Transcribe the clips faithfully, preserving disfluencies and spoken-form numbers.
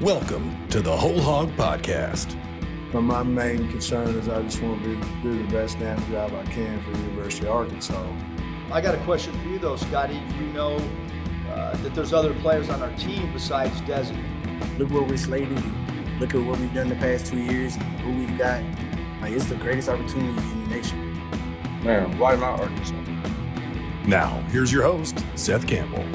Welcome to the Whole Hog Podcast. But my main concern is I just want to do the best damn job I can for the University of Arkansas. I got a question for you though, Scotty. You know uh, that there's other players on our team besides Desi. Look where we're slated. Look at what we've done the past two years. Who we've got. Like, it's the greatest opportunity in the nation. Man, why not Arkansas? Now, here's your host, Seth Campbell.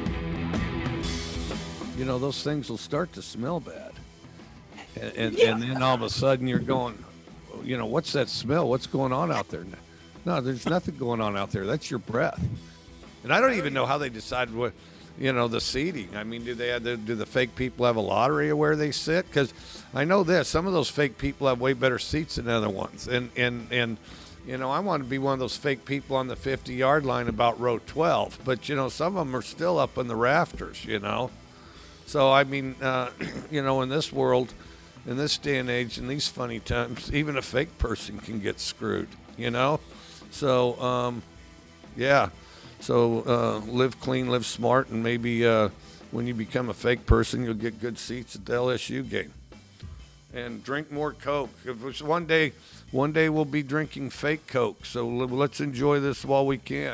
You know, those things will start to smell bad. And, and, yeah. and then all of a sudden you're going, you know, what's that smell? What's going on out there? No, there's nothing going on out there. That's your breath. And I don't even know how they decided what, you know, the seating. I mean, do they have the, do the fake people have a lottery of where they sit? Because I know this, some of those fake people have way better seats than other ones. And, and, and, you know, I want to be one of those fake people on the fifty-yard line about row twelve. But, you know, some of them are still up in the rafters, you know. So, I mean, uh, you know, in this world, in this day and age, in these funny times, even a fake person can get screwed, you know? So, um, yeah. So uh, live clean, live smart, and maybe uh, when you become a fake person, you'll get good seats at the L S U game. And drink more Coke. If it's one day, one day we'll be drinking fake Coke. So let's enjoy this while we can.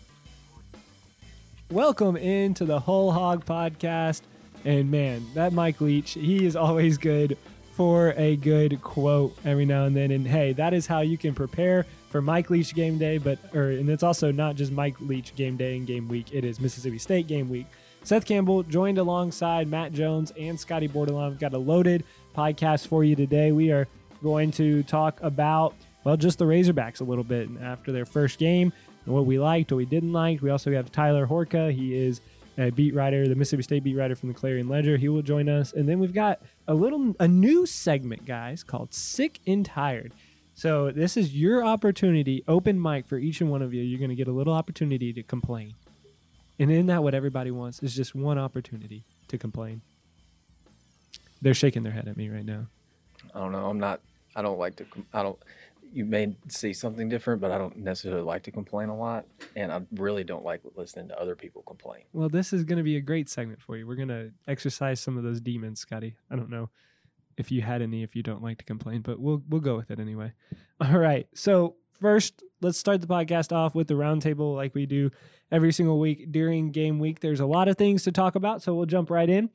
Welcome into the Whole Hog Podcast. And man, that Mike Leach, he is always good for a good quote every now and then. And hey, that is how you can prepare for Mike Leach game day. But or and it's also not just Mike Leach game day and game week. It is Mississippi State game week. Seth Campbell joined alongside Matt Jones and Scotty Bordelon. We've got a loaded podcast for you today. We are going to talk about, well, just the Razorbacks a little bit after their first game and what we liked, what we didn't like. We also have Tyler Horka. He is a beat writer, the Mississippi State beat writer from the Clarion Ledger. He will join us. And then we've got a little, a new segment, guys, called Sick and Tired. So this is your opportunity, open mic for each and one of you. You're going to get a little opportunity to complain. And isn't that what everybody wants? Is just one opportunity to complain. They're shaking their head at me right now. I don't know. I'm not, I don't like to, I don't, you may see something different, but I don't necessarily like to complain a lot. And I really don't like listening to other people complain. Well, this is going to be a great segment for you. We're going to exercise some of those demons, Scotty. I don't know if you had any, if you don't like to complain, but we'll we'll go with it anyway. All right. So first, let's start the podcast off with the roundtable like we do every single week during game week. There's a lot of things to talk about, so we'll jump right in.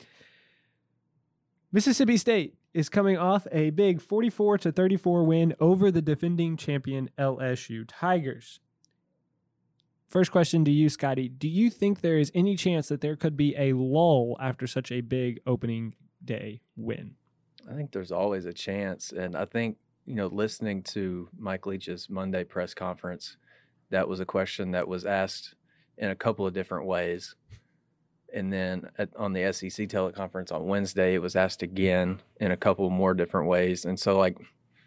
Mississippi State is coming off a big forty-four to thirty-four win over the defending champion L S U Tigers. First question to you, Scotty. Do you think there is any chance that there could be a lull after such a big opening day win? I think there's always a chance. And I think, you know, listening to Mike Leach's Monday press conference, that was a question that was asked in a couple of different ways. And then at, on the S E C teleconference on Wednesday, it was asked again in a couple more different ways. And so, like,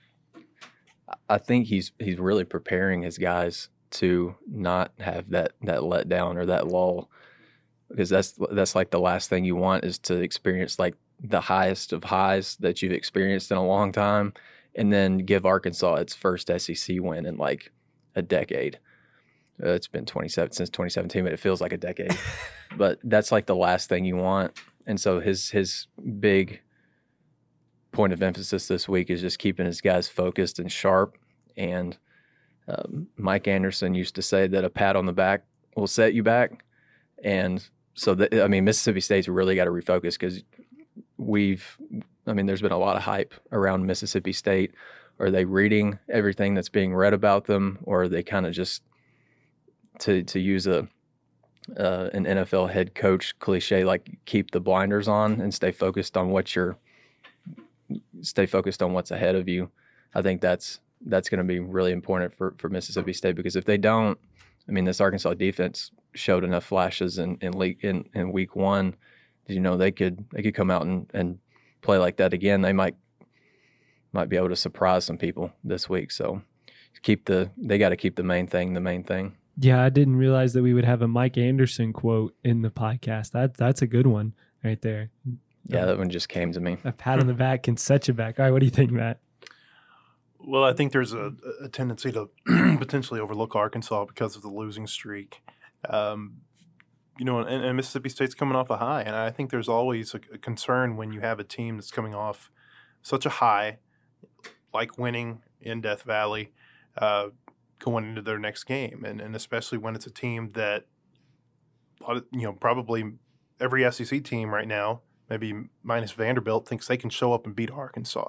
I think he's he's really preparing his guys to not have that that letdown or that lull, because that's that's like the last thing you want is to experience like the highest of highs that you've experienced in a long time, and then give Arkansas its first S E C win in like a decade. Uh, it's been twenty-seven since twenty seventeen, but it feels like a decade. But that's like the last thing you want. And so his his big point of emphasis this week is just keeping his guys focused and sharp. And um, Mike Anderson used to say that a pat on the back will set you back. And so, the, I mean, Mississippi State's really got to refocus because we've, I mean, there's been a lot of hype around Mississippi State. Are they reading everything that's being read about them, or are they kind of just, to to use a uh, an N F L head coach cliche, like keep the blinders on and stay focused on what you're stay focused on what's ahead of you? I think that's that's going to be really important for, for Mississippi State, because if they don't, I mean, this Arkansas defense showed enough flashes in in, league, in, in week one. You know, they could they could come out and, and play like that again. They might might be able to surprise some people this week. So keep the they got to keep the main thing the main thing. Yeah, I didn't realize that we would have a Mike Anderson quote in the podcast. That that's a good one right there. Yeah, um, that one just came to me. A pat on the back can set you back. All right, what do you think, Matt? Well, I think there's a, a tendency to potentially overlook Arkansas because of the losing streak. Um, you know, and, and Mississippi State's coming off a high, and I think there's always a, a concern when you have a team that's coming off such a high, like winning in Death Valley, uh, going into their next game, and, and especially when it's a team that, you know, probably every S E C team right now, maybe minus Vanderbilt, thinks they can show up and beat Arkansas.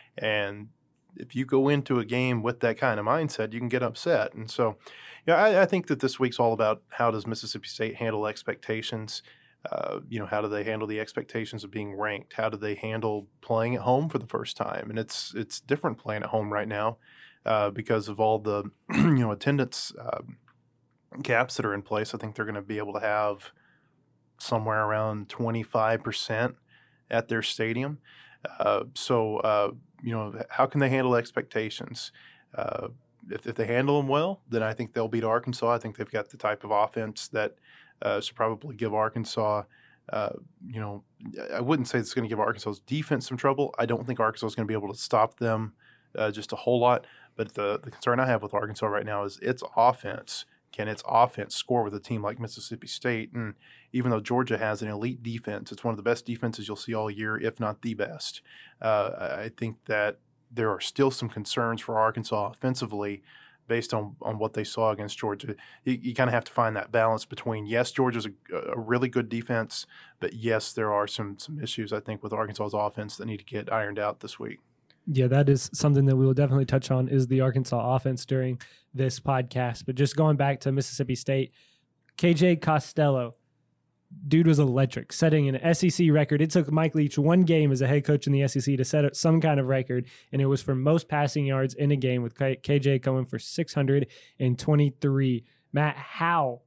And if you go into a game with that kind of mindset, you can get upset. And so, yeah, I, I think that this week's all about how does Mississippi State handle expectations. Uh, you know, how do they handle the expectations of being ranked? How do they handle playing at home for the first time? And it's it's different playing at home right now uh, because of all the you know attendance uh, caps that are in place. I think they're going to be able to have somewhere around twenty-five percent at their stadium. Uh, so, uh, you know, how can they handle expectations? Uh, if, if they handle them well, then I think they'll beat Arkansas. I think they've got the type of offense that uh, should probably give Arkansas, uh, you know, I wouldn't say it's going to give Arkansas's defense some trouble. I don't think Arkansas is going to be able to stop them uh, just a whole lot. But the, the concern I have with Arkansas right now is its offense. Can its offense score with a team like Mississippi State? And even though Georgia has an elite defense, it's one of the best defenses you'll see all year, if not the best. Uh, I think that there are still some concerns for Arkansas offensively based on, on what they saw against Georgia. You, you kind of have to find that balance between, yes, Georgia's a, a really good defense, but yes, there are some some issues, I think, with Arkansas's offense that need to get ironed out this week. Yeah, that is something that we will definitely touch on is the Arkansas offense during this podcast. But just going back to Mississippi State, K J Costello, dude was electric, setting an S E C record. It took Mike Leach one game as a head coach in the S E C to set some kind of record, and it was for most passing yards in a game with K J coming for six hundred twenty-three. Matt, how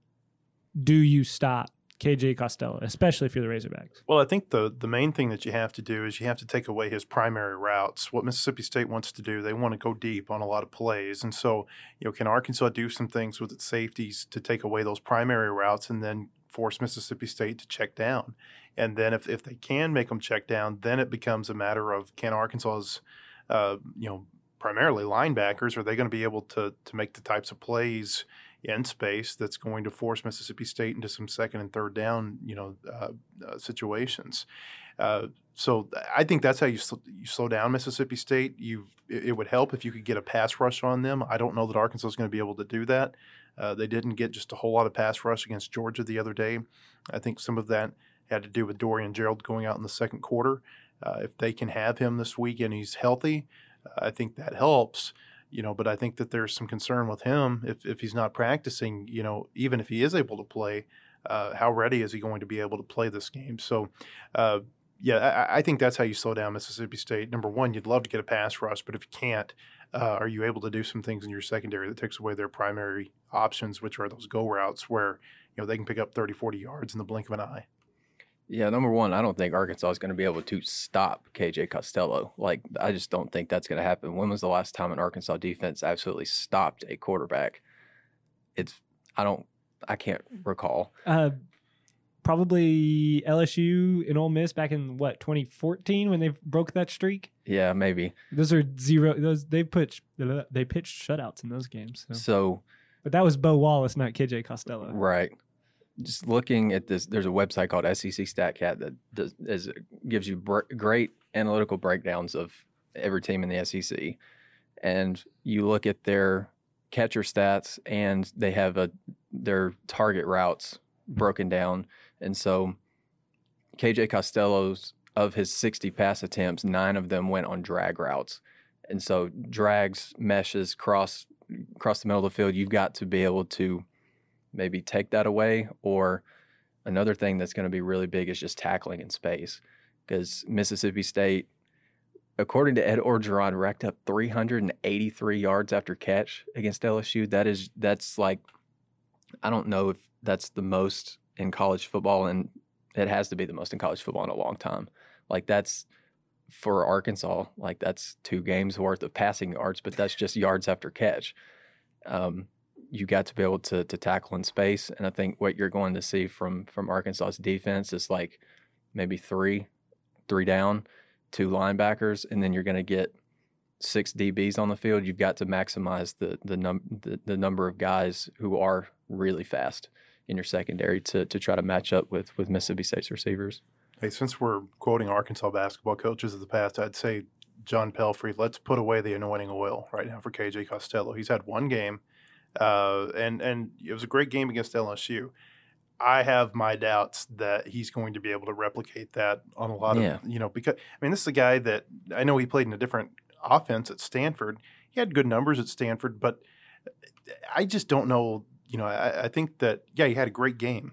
do you stop K J Costello, especially if you're the Razorbacks? Well, I think the the main thing that you have to do is you have to take away his primary routes. What Mississippi State wants to do, they want to go deep on a lot of plays. And so, you know, can Arkansas do some things with its safeties to take away those primary routes and then force Mississippi State to check down? And then if, if they can make them check down, then it becomes a matter of can Arkansas's, uh, you know, primarily linebackers, are they going to be able to to make the types of plays in space that's going to force Mississippi State into some second and third down, you know, uh, uh, situations. Uh, so I think that's how you sl- you slow down Mississippi State. You it, it would help if you could get a pass rush on them. I don't know that Arkansas is going to be able to do that. Uh, they didn't get just a whole lot of pass rush against Georgia the other day. I think some of that had to do with Dorian Gerald going out in the second quarter. Uh, if they can have him this week and he's healthy, uh, I think that helps. You know, but I think that there's some concern with him if, if he's not practicing, you know, even if he is able to play, uh, how ready is he going to be able to play this game? So, uh, yeah, I, I think that's how you slow down Mississippi State. Number one, you'd love to get a pass rush, but if you can't, uh, are you able to do some things in your secondary that takes away their primary options, which are those go routes where, you know, they can pick up thirty, forty yards in the blink of an eye? Yeah, number one, I don't think Arkansas is going to be able to stop K J Costello. Like, I just don't think that's going to happen. When was the last time an Arkansas defense absolutely stopped a quarterback? It's, I don't, I can't recall. Uh, probably L S U and Ole Miss back in, what, twenty fourteen when they broke that streak? Yeah, maybe. Those are zero, those, they pitched, they pitched shutouts in those games. So. so But that was Bo Wallace, not K J Costello. Right. Just looking at this, there's a website called S E C StatCat that does, is, gives you br- great analytical breakdowns of every team in the S E C. And you look at their catcher stats, and they have a their target routes broken down. And so K J Costello's, of his sixty pass attempts, nine of them went on drag routes. And so drags, meshes, cross, across the middle of the field, you've got to be able to maybe take that away. Or another thing that's going to be really big is just tackling in space, because Mississippi State, according to Ed Orgeron, racked up three hundred eighty-three yards after catch against L S U. That is, that's like, I don't know if that's the most in college football, and it has to be the most in college football in a long time. Like, that's for Arkansas, like that's two games worth of passing yards, but that's just yards after catch. Um, you got to be able to to tackle in space. And I think what you're going to see from from Arkansas's defense is like maybe three, three down, two linebackers, and then you're going to get six D Bs on the field. You've got to maximize the the, num- the the number of guys who are really fast. in your secondary to to try to match up with with Mississippi State's receivers. Hey, since we're quoting Arkansas basketball coaches of the past, I'd say John Pelfrey, let's put away the anointing oil right now for K J Costello. He's had one game, uh, and and it was a great game against L S U. I have my doubts that he's going to be able to replicate that on a lot Yeah. of, you know, because, I mean, this is a guy that I know he played in a different offense at Stanford. He had good numbers at Stanford, but I just don't know, you know, I, I think that, yeah, he had a great game.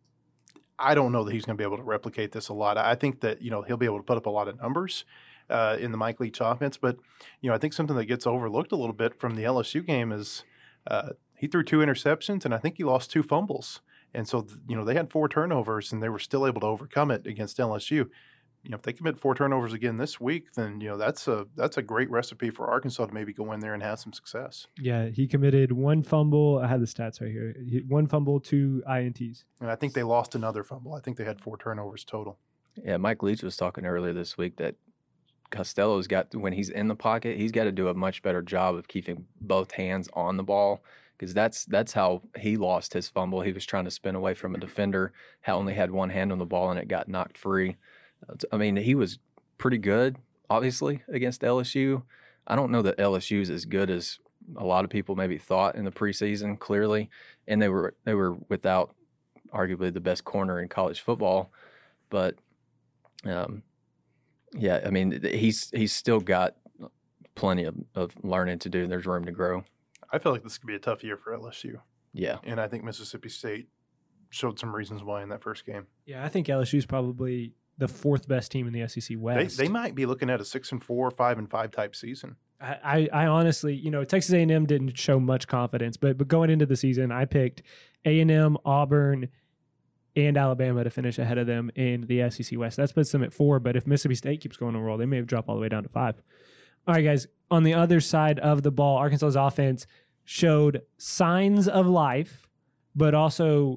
I don't know that he's going to be able to replicate this a lot. I think that, you know, he'll be able to put up a lot of numbers uh, in the Mike Leach offense, but, you know, I think something that gets overlooked a little bit from the L S U game is uh, he threw two interceptions, and I think he lost two fumbles. And so, you know, they had four turnovers, and they were still able to overcome it against L S U. You know, if they commit four turnovers again this week, then, you know, that's a that's a great recipe for Arkansas to maybe go in there and have some success. Yeah, he committed one fumble. I have the stats right here. He, one fumble, two I N Ts. And I think they lost another fumble. I think they had four turnovers total. Yeah, Mike Leach was talking earlier this week that Costello's got, when he's in the pocket, he's got to do a much better job of keeping both hands on the ball, because that's that's how he lost his fumble. He was trying to spin away from a defender, had only had one hand on the ball, and it got knocked free. I mean, he was pretty good, obviously, against L S U. I don't know that L S U is as good as a lot of people maybe thought in the preseason, clearly, and they were they were without arguably the best corner in college football. But, um, yeah, I mean, he's he's still got plenty of, of learning to do. There's room to grow. I feel like this could be a tough year for L S U. Yeah. And I think Mississippi State showed some reasons why in that first game. Yeah, I think L S U is probably the fourth best team in the S E C West. They, they might be looking at a six and four, five and five type season. I, I, I honestly, you know, Texas A and M didn't show much confidence, but but going into the season, I picked A and M, Auburn, and Alabama to finish ahead of them in the S E C West. That puts them at four, but if Mississippi State keeps going on a roll, they may have dropped all the way down to five. All right, guys, on the other side of the ball, Arkansas's offense showed signs of life, but also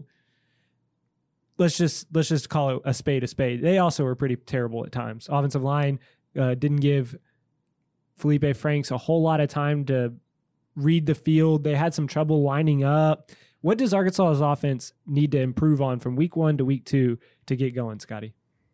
let's just let's just call it a spade a spade. They also were pretty terrible at times. Offensive line uh, didn't give Felipe Franks a whole lot of time to read the field. They had some trouble lining up. What does Arkansas's offense need to improve on from week one to week two to get going, Scotty?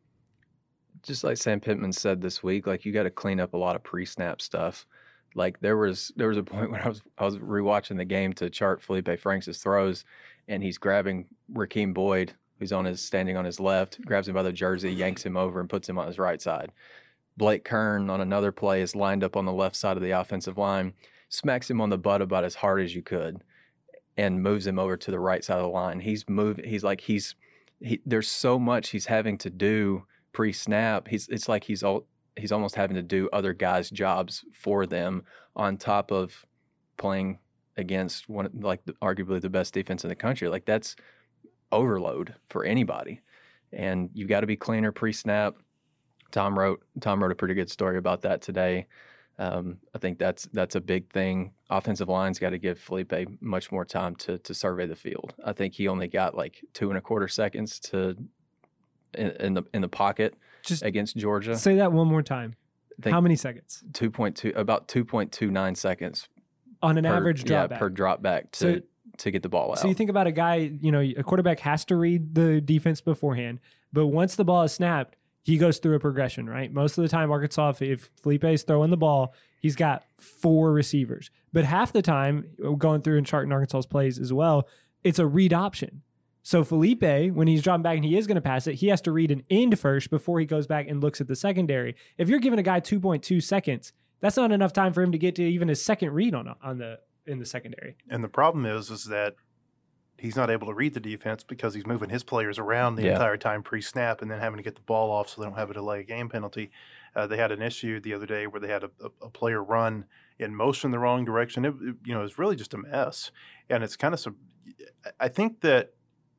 Just like Sam Pittman said this week, like, you got to clean up a lot of pre-snap stuff. Like, there was there was a point when I was I was rewatching the game to chart Felipe Franks' throws, and he's grabbing Rakeem Boyd, who's on his standing on his left, grabs him by the jersey, yanks him over, and puts him on his right side. Blake Kern on another play is lined up on the left side of the offensive line, smacks him on the butt about as hard as you could, and moves him over to the right side of the line. He's moving. He's like he's he, there's so much he's having to do pre-snap. He's it's like he's all. He's almost having to do other guys' jobs for them on top of playing against one, like the, arguably the best defense in the country. Like, that's overload for anybody. And you got to be cleaner pre-snap. Tom wrote Tom wrote a pretty good story about that today. Um, I think that's that's a big thing. Offensive line's got to give Felipe much more time to to survey the field. I think he only got like two and a quarter seconds to in, in the in the pocket. Just against Georgia. Say that one more time. How many seconds? two point two, about two point two nine seconds. On an per, average drop yeah, back. per drop back to, so, to get the ball out. So you think about a guy, you know, a quarterback has to read the defense beforehand, but once the ball is snapped, he goes through a progression, right? Most of the time, Arkansas, if, if Felipe is throwing the ball, he's got four receivers. But half the time, going through and charting Arkansas's plays as well, it's a read option. So Felipe, when he's dropping back and he is going to pass it, he has to read an end first before he goes back and looks at the secondary. If you're giving a guy two point two seconds, that's not enough time for him to get to even his second read on on the in the secondary. And the problem is, is that he's not able to read the defense because he's moving his players around the yeah. entire time pre-snap and then having to get the ball off so they don't have a delay game penalty. Uh, they had an issue the other day where they had a, a, a player run in motion the wrong direction. It, it, you know, it was really just a mess. And it's kind of some. I think that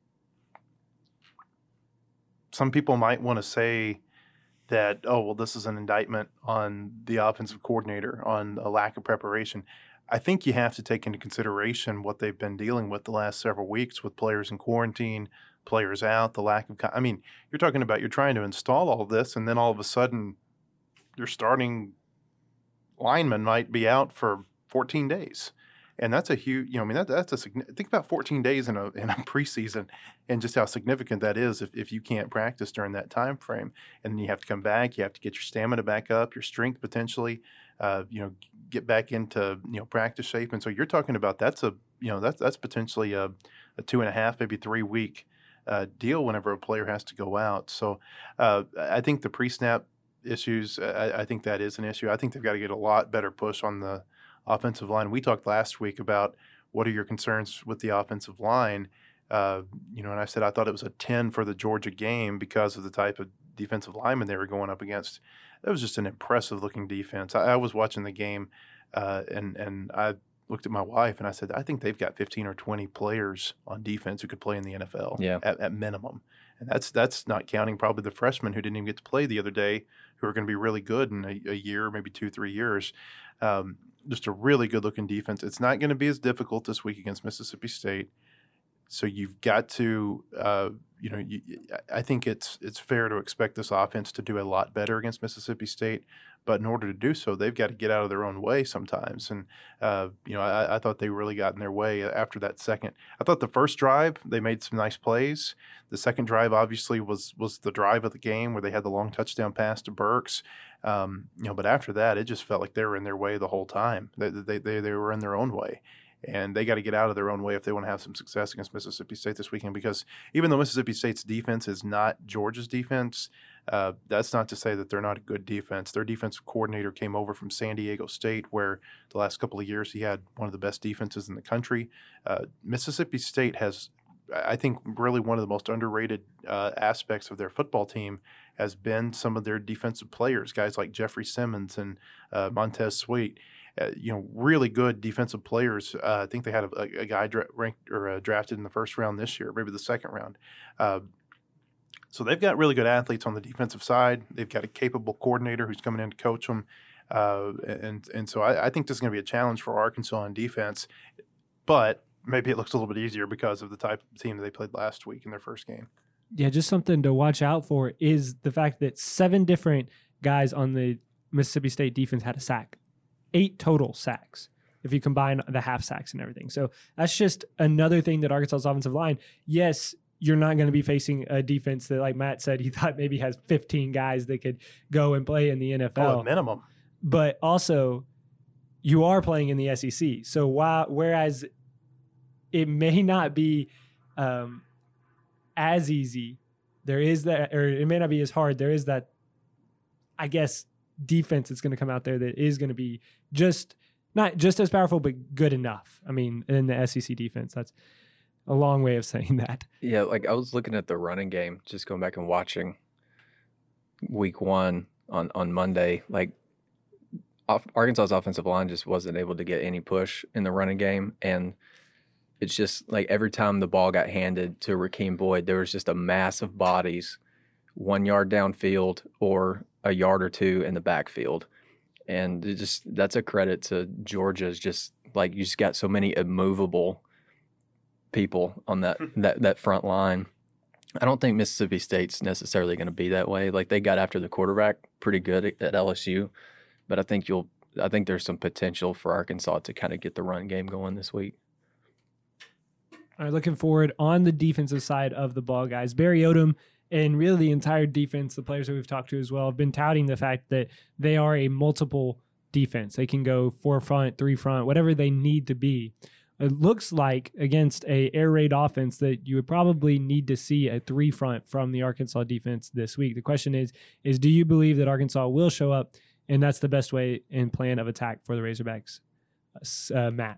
some people might want to say that, oh, well, this is an indictment on the offensive coordinator, on a lack of preparation. I think you have to take into consideration what they've been dealing with the last several weeks with players in quarantine, players out, the lack of – I mean, you're talking about you're trying to install all of this, and then all of a sudden your starting lineman might be out for fourteen days. And that's a huge, you know, I mean, that, that's a, think about fourteen days in a, in a preseason and just how significant that is if, if you can't practice during that time frame. And then you have to come back, you have to get your stamina back up, your strength potentially, uh, you know, get back into, you know, practice shape. And so you're talking about that's a, you know, that's, that's potentially a, a two and a half, maybe three week uh, deal whenever a player has to go out. So uh, I think the pre-snap issues, I, I think that is an issue. I think they've got to get a lot better push on the offensive line. We talked last week about what are your concerns with the offensive line. Uh, you know, and I said I thought it was a ten for the Georgia game because of the type of defensive lineman they were going up against. That was just an impressive looking defense. I, I was watching the game, uh, and and I looked at my wife and I said, I think they've got fifteen or twenty players on defense who could play in the N F L yeah. at, at minimum. And that's that's not counting probably the freshmen who didn't even get to play the other day, who are going to be really good in a, a year, maybe two, three years. Um, just a really good-looking defense. It's not going to be as difficult this week against Mississippi State. So you've got to, uh, you know, you, I think it's it's fair to expect this offense to do a lot better against Mississippi State. But in order to do so, they've got to get out of their own way sometimes. And, uh, you know, I, I thought they really got in their way after that second. I thought the first drive, they made some nice plays. The second drive, obviously, was was the drive of the game where they had the long touchdown pass to Burks. Um, you know, but after that, it just felt like they were in their way the whole time. They they they, they were in their own way. And they got to get out of their own way if they want to have some success against Mississippi State this weekend. Because even though Mississippi State's defense is not Georgia's defense, uh, that's not to say that they're not a good defense. Their defensive coordinator came over from San Diego State, where the last couple of years he had one of the best defenses in the country. Uh, Mississippi State has, I think, really one of the most underrated uh, aspects of their football team has been some of their defensive players, guys like Jeffrey Simmons and uh, Montez Sweat. Uh, you know, really good defensive players. Uh, I think they had a, a guy dra- ranked or uh, drafted in the first round this year, maybe the second round. Uh, so they've got really good athletes on the defensive side. They've got a capable coordinator who's coming in to coach them. Uh, and and so I, I think this is going to be a challenge for Arkansas on defense. But maybe it looks a little bit easier because of the type of team that they played last week in their first game. Yeah, just something to watch out for is the fact that seven different guys on the Mississippi State defense had a sack. Eight total sacks if you combine the half sacks and everything. So that's just another thing that Arkansas's offensive line, yes, you're not going to be facing a defense that, like Matt said, he thought maybe has fifteen guys that could go and play in the N F L. Oh, at minimum. But also, you are playing in the S E C. So while, whereas it may not be um, as easy, there is that, or it may not be as hard, there is that, I guess, defense that's going to come out there that is going to be just not just as powerful, but good enough. I mean, in the S E C defense, that's a long way of saying that. Yeah, like I was looking at the running game, just going back and watching week one on, on Monday. Like off, Arkansas's offensive line just wasn't able to get any push in the running game. And it's just like every time the ball got handed to Rakeem Boyd, there was just a mass of bodies one yard downfield or a yard or two in the backfield. And it just that's a credit to Georgia's just like you just got so many immovable people on that that, that front line. I don't think Mississippi State's necessarily going to be that way. Like they got after the quarterback pretty good at, at L S U, but I think you'll I think there's some potential for Arkansas to kind of get the run game going this week. All right, looking forward on the defensive side of the ball, guys. Barry Odom and really the entire defense, the players that we've talked to as well, have been touting the fact that they are a multiple defense. They can go four front, three front, whatever they need to be. It looks like against a air raid offense that you would probably need to see a three front from the Arkansas defense this week. The question is, is do you believe that Arkansas will show up and that's the best way and plan of attack for the Razorbacks? Uh, Matt.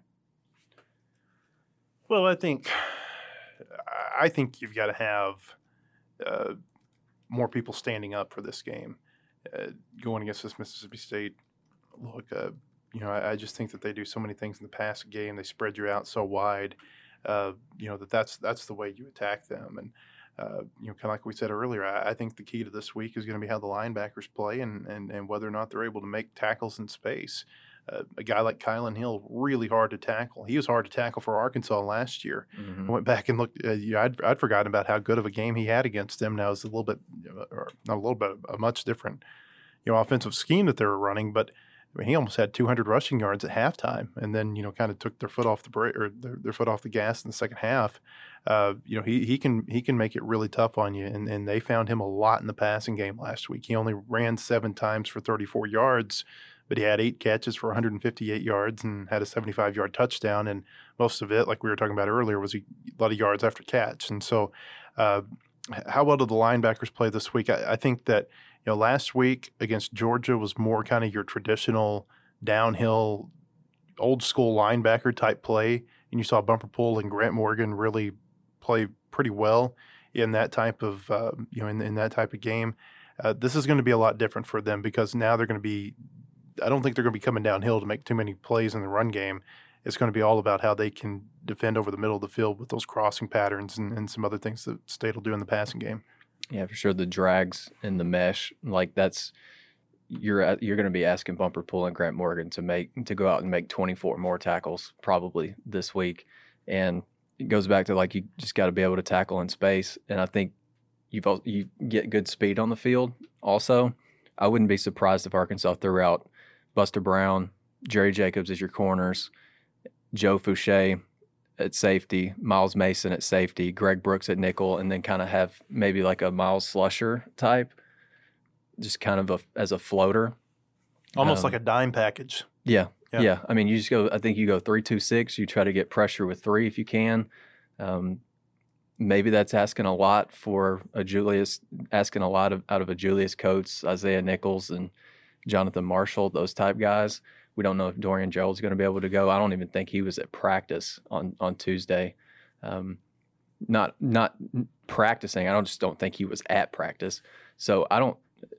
Well, I think I think you've got to have uh, more people standing up for this game. Uh, going against this Mississippi State, look, uh, you know, I, I just think that they do so many things in the passing game. They spread you out so wide, uh, you know, that that's that's the way you attack them. And uh, you know, kind of like we said earlier, I, I think the key to this week is going to be how the linebackers play and and and whether or not they're able to make tackles in space. Uh, a guy like Kylan Hill, really hard to tackle. He was hard to tackle for Arkansas last year. Mm-hmm. I went back and looked. Uh, you know, I'd, I'd forgotten about how good of a game he had against them. Now it's a little bit, or not a little bit, a much different, you know, offensive scheme that they were running. But I mean, he almost had two hundred rushing yards at halftime, and then you know kind of took their foot off the brake or their, their foot off the gas in the second half. Uh, you know, he he can he can make it really tough on you, and and they found him a lot in the passing game last week. He only ran seven times for thirty-four yards, but he had eight catches for one hundred fifty-eight yards and had a seventy-five yard touchdown, and most of it, like we were talking about earlier, was a lot of yards after catch. And so, uh, how well did the linebackers play this week? I, I think that. You know, last week against Georgia was more kind of your traditional downhill, old school linebacker type play, and you saw Bumper Pool and Grant Morgan really play pretty well in that type of uh, you know in, in that type of game. Uh, this is going to be a lot different for them because now they're going to be. I don't think they're going to be coming downhill to make too many plays in the run game. It's going to be all about how they can defend over the middle of the field with those crossing patterns and, and some other things that State will do in the passing game. Yeah, for sure. The drags and the mesh, like that's you're you're going to be asking Bumper Pool and Grant Morgan to make to go out and make twenty-four more tackles probably this week, and it goes back to like you just got to be able to tackle in space. And I think you've you get good speed on the field. Also, I wouldn't be surprised if Arkansas threw out Buster Brown, Jerry Jacobs as your corners, Joe Fouché at safety, Miles Mason at safety, Greg Brooks at nickel, and then kind of have maybe like a Miles Slusher type, just kind of a, as a floater. Almost um, like a dime package. Yeah, yeah, yeah. I mean, you just go, I think you go three two six, you try to get pressure with three if you can. Um, maybe that's asking a lot for a Julius, asking a lot of, out of a Julius Coates, Isaiah Nichols, and Jonathan Marshall, those type guys. We don't know if Dorian Gerald's going to be able to go. I don't even think he was at practice on, on Tuesday. Um, not not practicing. I don't just don't think he was at practice. So I don't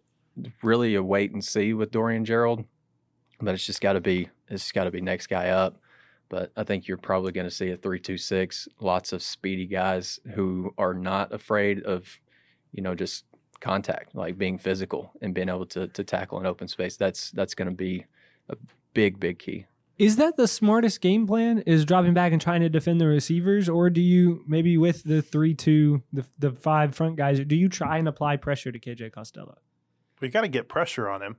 really a wait and see with Dorian Gerald, but it's just got to be it's got to be next guy up. But I think you're probably going to see a three two six. Lots of speedy guys who are not afraid of, you know, just contact, like being physical and being able to to tackle in open space. That's that's going to be a big, big key. Is that the smartest game plan, is dropping back and trying to defend the receivers? Or do you, maybe with the three two, the, the five front guys, do you try and apply pressure to K J Costello? We got to get pressure on him.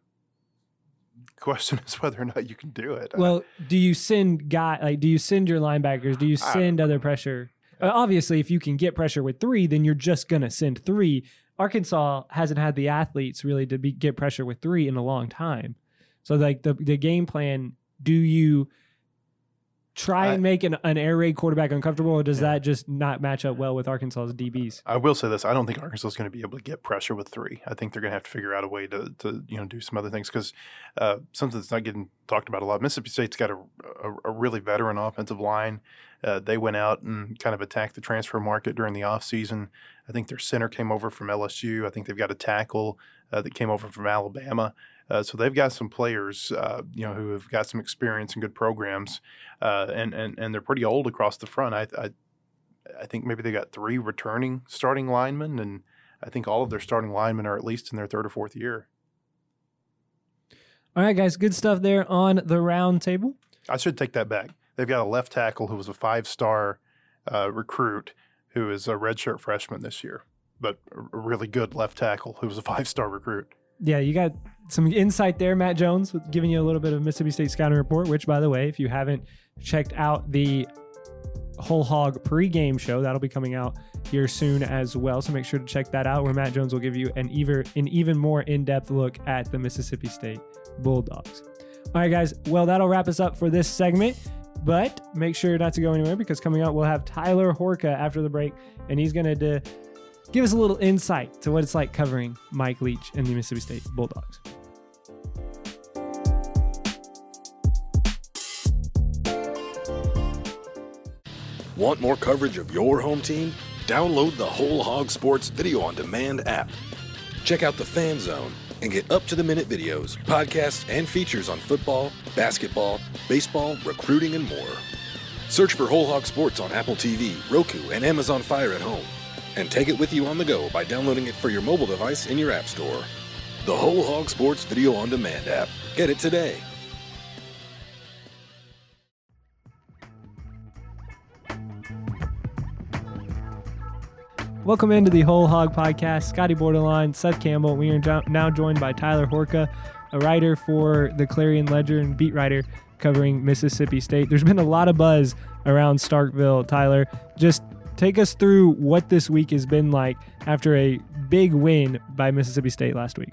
The question is whether or not you can do it. Well, do you send guy like do you send your linebackers? Do you send other pressure? Uh, obviously, if you can get pressure with three, then you're just going to send three. Arkansas hasn't had the athletes really to be, get pressure with three in a long time. So, like, the the game plan, do you try and make an, an air raid quarterback uncomfortable, or does yeah. that just not match up well with Arkansas's D Bs? I will say this. I don't think Arkansas is going to be able to get pressure with three. I think they're going to have to figure out a way to, to you know, do some other things because uh, something that's not getting talked about a lot. Mississippi State's got a, a, a really veteran offensive line. Uh, they went out and kind of attacked the transfer market during the offseason. I think their center came over from L S U. I think they've got a tackle uh, that came over from Alabama. Uh, so they've got some players, uh, you know, who have got some experience and good programs, uh, and and and they're pretty old across the front. I, I I think maybe they got three returning starting linemen, and I think all of their starting linemen are at least in their third or fourth year. All right, guys, good stuff there on the round table. I should take that back. They've got a left tackle who was a five-star uh, recruit who is a redshirt freshman this year, but a really good left tackle who was a five-star recruit. Yeah, you got some insight there, Matt Jones, with giving you a little bit of Mississippi State Scouting Report, which, by the way, if you haven't checked out the Whole Hog pregame show, that'll be coming out here soon as well. So make sure to check that out, where Matt Jones will give you an even, an even more in-depth look at the Mississippi State Bulldogs. All right, guys. Well, that'll wrap us up for this segment. But make sure not to go anywhere, because coming up, we'll have Tyler Horka after the break, and he's going to give us a little insight to what it's like covering Mike Leach and the Mississippi State Bulldogs. Want more coverage of your home team? Download the Whole Hog Sports Video on Demand app. Check out the Fan Zone and get up-to-the-minute videos, podcasts, and features on football, basketball, baseball, recruiting, and more. Search for Whole Hog Sports on Apple T V, Roku, and Amazon Fire at home. And take it with you on the go by downloading it for your mobile device in your app store. The Whole Hog Sports Video on Demand app. Get it today. Welcome into the Whole Hog Podcast. Scotty Borderline, Seth Campbell. We are now joined by Tyler Horka a writer for the Clarion Ledger and beat writer covering Mississippi State. There's been a lot of buzz around Starkville. Tyler, just take us through what this week has been like after a big win by Mississippi State last week.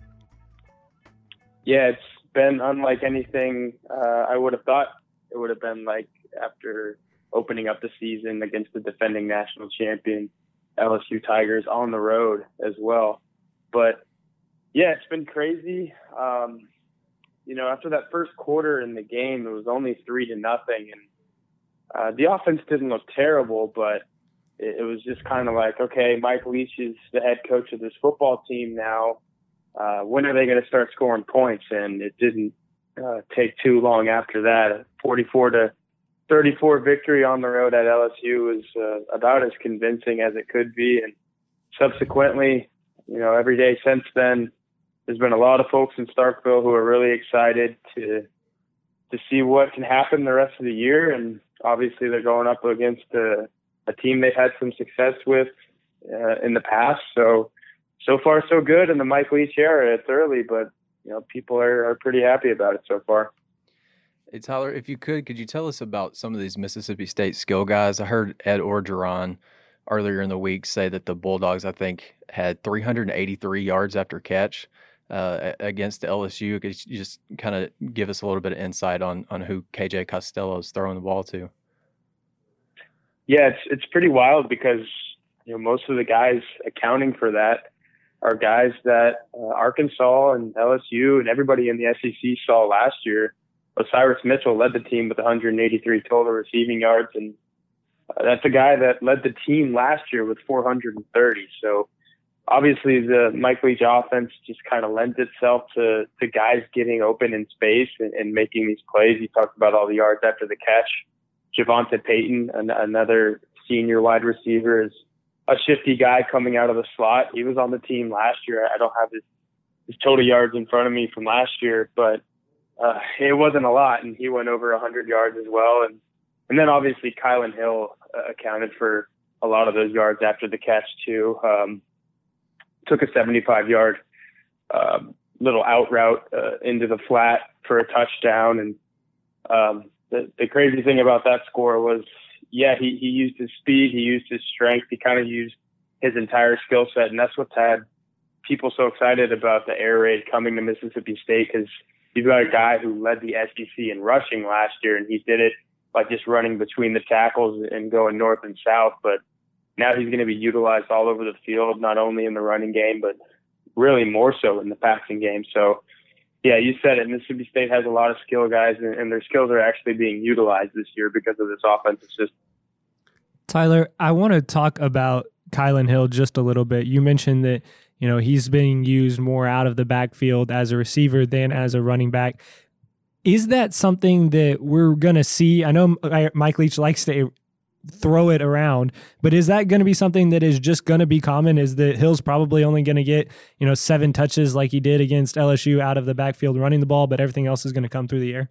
Yeah, it's been unlike anything uh, I would have thought it would have been like after opening up the season against the defending national champion L S U Tigers on the road as well. But yeah, it's been crazy. Um, you know, after that first quarter in the game, it was only three to nothing, and uh, the offense didn't look terrible, but it, it was just kind of like, okay, Mike Leach is the head coach of this football team now. Uh, when are they going to start scoring points? And it didn't uh, take too long after that. A forty-four to thirty-four victory on the road at L S U was uh, about as convincing as it could be. And subsequently, you know, every day since then, there's been a lot of folks in Starkville who are really excited to to see what can happen the rest of the year. And obviously, they're going up against a, a team they've had some success with uh, in the past. So. So far, so good in the Mike Leach era. It's early, but you know people are, are pretty happy about it so far. Hey, Tyler, if you could, could you tell us about some of these Mississippi State skill guys? I heard Ed Orgeron earlier in the week say that the Bulldogs, I think, had three hundred eighty-three yards after catch uh, against L S U. Could you just kind of give us a little bit of insight on on who K J Costello is throwing the ball to? Yeah, it's it's pretty wild because you know most of the guys accounting for that are guys that uh, Arkansas and L S U and everybody in the S E C saw last year. Osiris Mitchell led the team with one hundred eighty-three total receiving yards, and uh, that's a guy that led the team last year with four hundred thirty. So obviously the Mike Leach offense just kind of lends itself to, to guys getting open in space and, and making these plays. You talked about all the yards after the catch. Javonte Payton, an, another senior wide receiver, is a shifty guy coming out of the slot. He was on the team last year. I don't have his, his total yards in front of me from last year, but uh, it wasn't a lot, and he went over one hundred yards as well. And and then obviously Kylan Hill uh, accounted for a lot of those yards after the catch too. Um, took a seventy-five-yard um, little out route uh, into the flat for a touchdown. And um, the, the crazy thing about that score was, yeah, he, he used his speed, he used his strength, he kind of used his entire skill set, and that's what's had people so excited about the air raid coming to Mississippi State, because you've got a guy who led the S E C in rushing last year, and he did it by just running between the tackles and going north and south, but now he's going to be utilized all over the field, not only in the running game, but really more so in the passing game. So, yeah, you said it. Mississippi State has a lot of skill guys, and, and their skills are actually being utilized this year because of this offensive system. Tyler, I want to talk about Kylan Hill just a little bit. You mentioned that, you know, he's being used more out of the backfield as a receiver than as a running back. Is that something that we're going to see? I know Mike Leach likes to throw it around, but is that going to be something that is just going to be common? Is that Hill's probably only going to get, you know, seven touches like he did against L S U out of the backfield running the ball, but everything else is going to come through the air?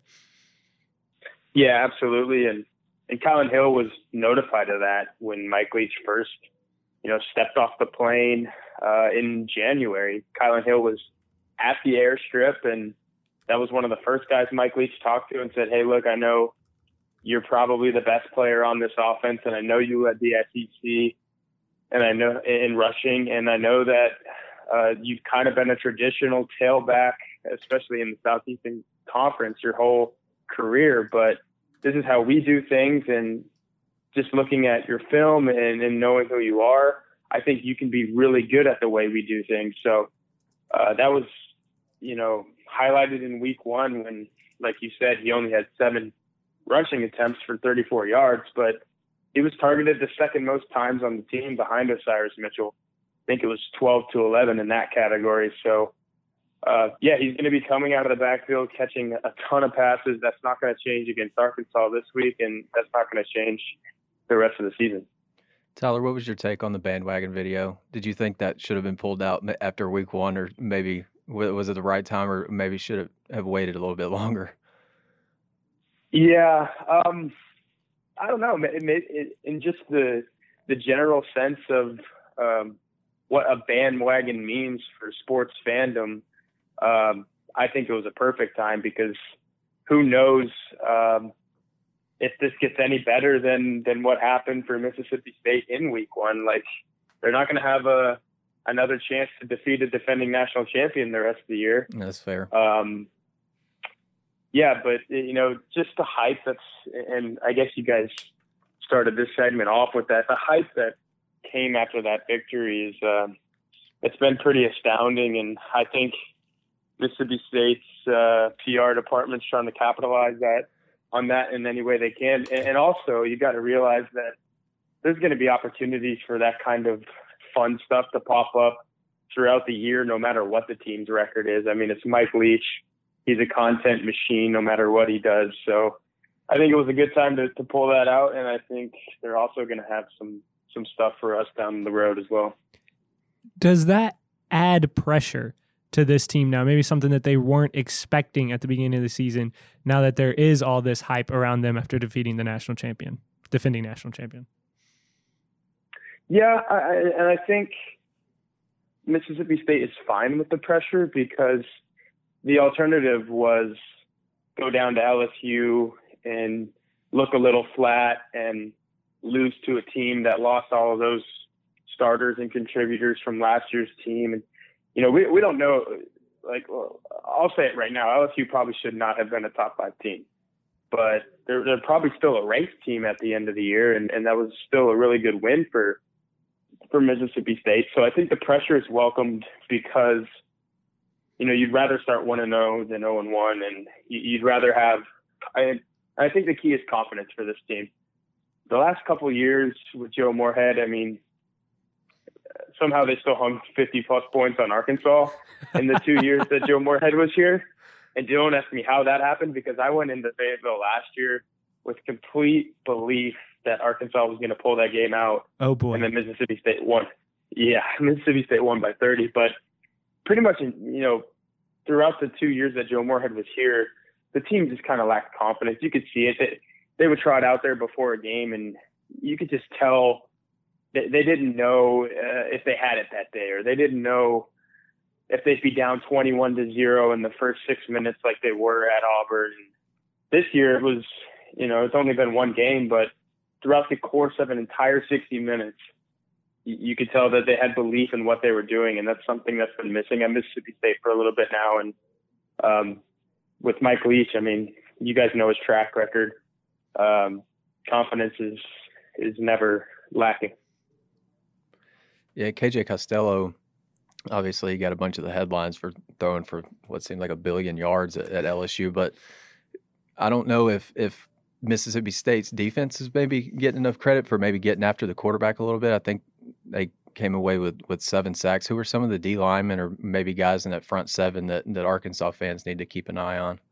Yeah, absolutely. And and Kylan Hill was notified of that when Mike Leach first, you know, stepped off the plane uh, in January. Kylan Hill was at the airstrip, and that was one of the first guys Mike Leach talked to and said, hey, look, I know you're probably the best player on this offense, and I know you led the S E C, and I know in rushing, and I know that uh, you've kind of been a traditional tailback, especially in the Southeastern Conference, your whole career, but this is how we do things, and just looking at your film and, and knowing who you are, I think you can be really good at the way we do things. So uh, that was, you know, highlighted in week one when, like you said, he only had seven rushing attempts for thirty-four yards, but he was targeted the second most times on the team behind Osiris Mitchell. I think it was twelve to eleven in that category. So, uh, yeah, he's going to be coming out of the backfield, catching a ton of passes. That's not going to change against Arkansas this week, and that's not going to change the rest of the season. Tyler, what was your take on the bandwagon video? Did you think that should have been pulled out after week one, or maybe was it the right time, or maybe should have, have waited a little bit longer? Yeah, um, I don't know. It, it, it, in just the the general sense of um, what a bandwagon means for sports fandom, um, I think it was a perfect time because who knows um, if this gets any better than than what happened for Mississippi State in week one. Like, they're not going to have a another chance to defeat a defending national champion the rest of the year. That's fair. Um, yeah, but, you know, just the hype that's – and I guess you guys started this segment off with that. The hype that came after that victory is um, it's been pretty astounding, and I think Mississippi State's uh, P R department's trying to capitalize that on that in any way they can. And, and also, you got to realize that there's going to be opportunities for that kind of fun stuff to pop up throughout the year, no matter what the team's record is. I mean, it's Mike Leach. He's a content machine no matter what he does. So I think it was a good time to, to pull that out. And I think they're also going to have some, some stuff for us down the road as well. Does that add pressure to this team now? Maybe something that they weren't expecting at the beginning of the season, now that there is all this hype around them after defeating the national champion, defending national champion. Yeah, I, and I think Mississippi State is fine with the pressure because the alternative was go down to L S U and look a little flat and lose to a team that lost all of those starters and contributors from last year's team. And, you know, we we don't know, like, well, I'll say it right now, L S U probably should not have been a top five team, but they're, they're probably still a ranked team at the end of the year. And, and that was still a really good win for, for Mississippi State. So I think the pressure is welcomed because, you know, you'd rather start one and oh than oh and one, and you'd rather have, I, I think the key is confidence for this team. The last couple of years with Joe Moorhead, I mean, somehow they still hung fifty plus points on Arkansas in the two years that Joe Moorhead was here. And don't ask me how that happened, because I went into Fayetteville last year with complete belief that Arkansas was going to pull that game out. Oh boy. And then Mississippi State won. Yeah, Mississippi State won by thirty. But pretty much, you know, throughout the two years that Joe Moorhead was here, the team just kind of lacked confidence. You could see it. They, they would trot out there before a game, and you could just tell they, they didn't know uh, if they had it that day, or they didn't know if they'd be down twenty-one to zero in the first six minutes like they were at Auburn. This year it was, you know, it's only been one game, but throughout the course of an entire sixty minutes, you, you could tell that they had belief in what they were doing, and that's something that's been missing at Mississippi State for a little bit now. And um, with Mike Leach, I mean, you guys know his track record. Um, confidence is is never lacking. Yeah, K J Costello, obviously he got a bunch of the headlines for throwing for what seemed like a billion yards at, at L S U, but I don't know if if Mississippi State's defense is maybe getting enough credit for maybe getting after the quarterback a little bit. I think they came away with, with seven sacks. Who are some of the D linemen or maybe guys in that front seven that, that Arkansas fans need to keep an eye on?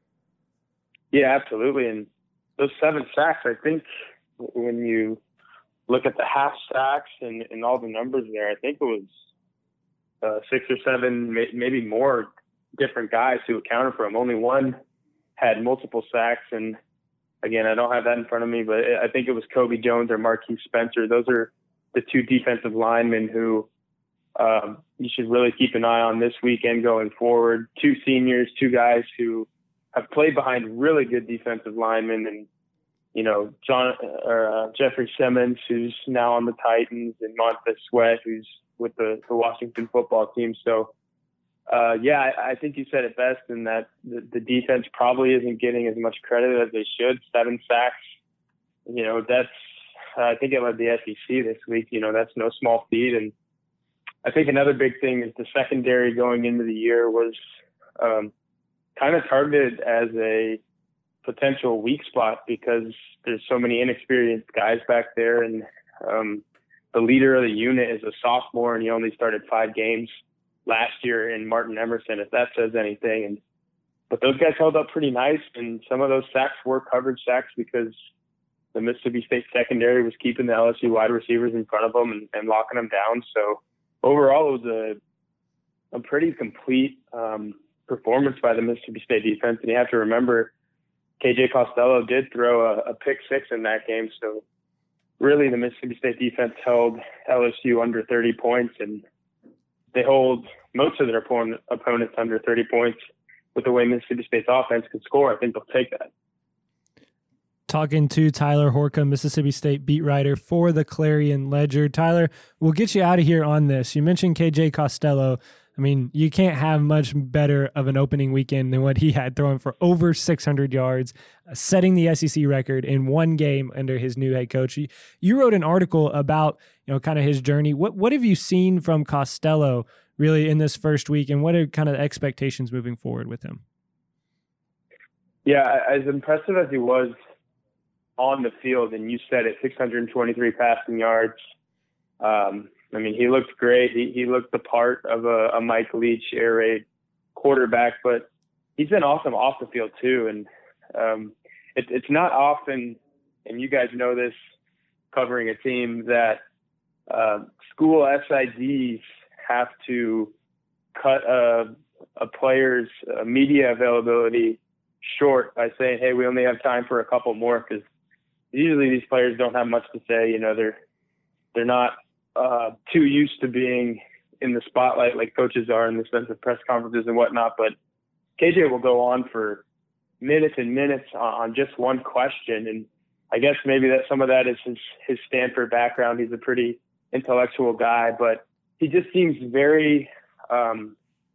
Yeah, absolutely. And those seven sacks, I think when you look at the half sacks and, and all the numbers there, I think it was uh, six or seven, maybe more different guys who accounted for them. Only one had multiple sacks. And again, I don't have that in front of me, but I think it was Kobe Jones or Marquise Spencer. Those are the two defensive linemen who um, you should really keep an eye on this weekend going forward. Two seniors, two guys who have played behind really good defensive linemen, and you know, John or uh, Jeffrey Simmons, who's now on the Titans, and Montez Sweat, who's with the, the Washington football team. So, uh, yeah, I, I think you said it best in that the, the defense probably isn't getting as much credit as they should. Seven sacks, you know, that's uh, I think it led the S E C this week. You know, that's no small feat. And I think another big thing is the secondary going into the year was um, kind of targeted as a potential weak spot because there's so many inexperienced guys back there, and um, the leader of the unit is a sophomore, and he only started five games last year in Martin Emerson, if that says anything. And but those guys held up pretty nice, and some of those sacks were coverage sacks because the Mississippi State secondary was keeping the L S U wide receivers in front of them and, and locking them down. So overall, it was a a pretty complete um, performance by the Mississippi State defense. And you have to remember, K J Costello did throw a, a pick six in that game. So really the Mississippi State defense held L S U under thirty points, and they hold most of their opponent, opponents under thirty points with the way Mississippi State's offense can score, I think they'll take that. Talking to Tyler Horka, Mississippi State beat writer for the Clarion Ledger. Tyler, we'll get you out of here on this. You mentioned K J Costello. I mean, you can't have much better of an opening weekend than what he had, throwing for over six hundred yards, uh, setting the S E C record in one game under his new head coach. You, you wrote an article about, you know, kind of his journey. What what have you seen from Costello really in this first week, and what are kind of the expectations moving forward with him? Yeah, as impressive as he was on the field, and you said it, six hundred twenty-three passing yards. Um, I mean, he looked great. He he looked the part of a, a Mike Leach air raid quarterback, but he's been awesome off the field too. And um, it, it's not often, and you guys know this, covering a team, that uh, school S I Ds have to cut a, a player's uh, media availability short by saying, "Hey, we only have time for a couple more," because usually these players don't have much to say. You know, they're they're not uh, too used to being in the spotlight like coaches are in the sense of press conferences and whatnot. But K J will go on for minutes and minutes on just one question. And I guess maybe that some of that is his, his Stanford background. He's a pretty intellectual guy, but he just seems very, um,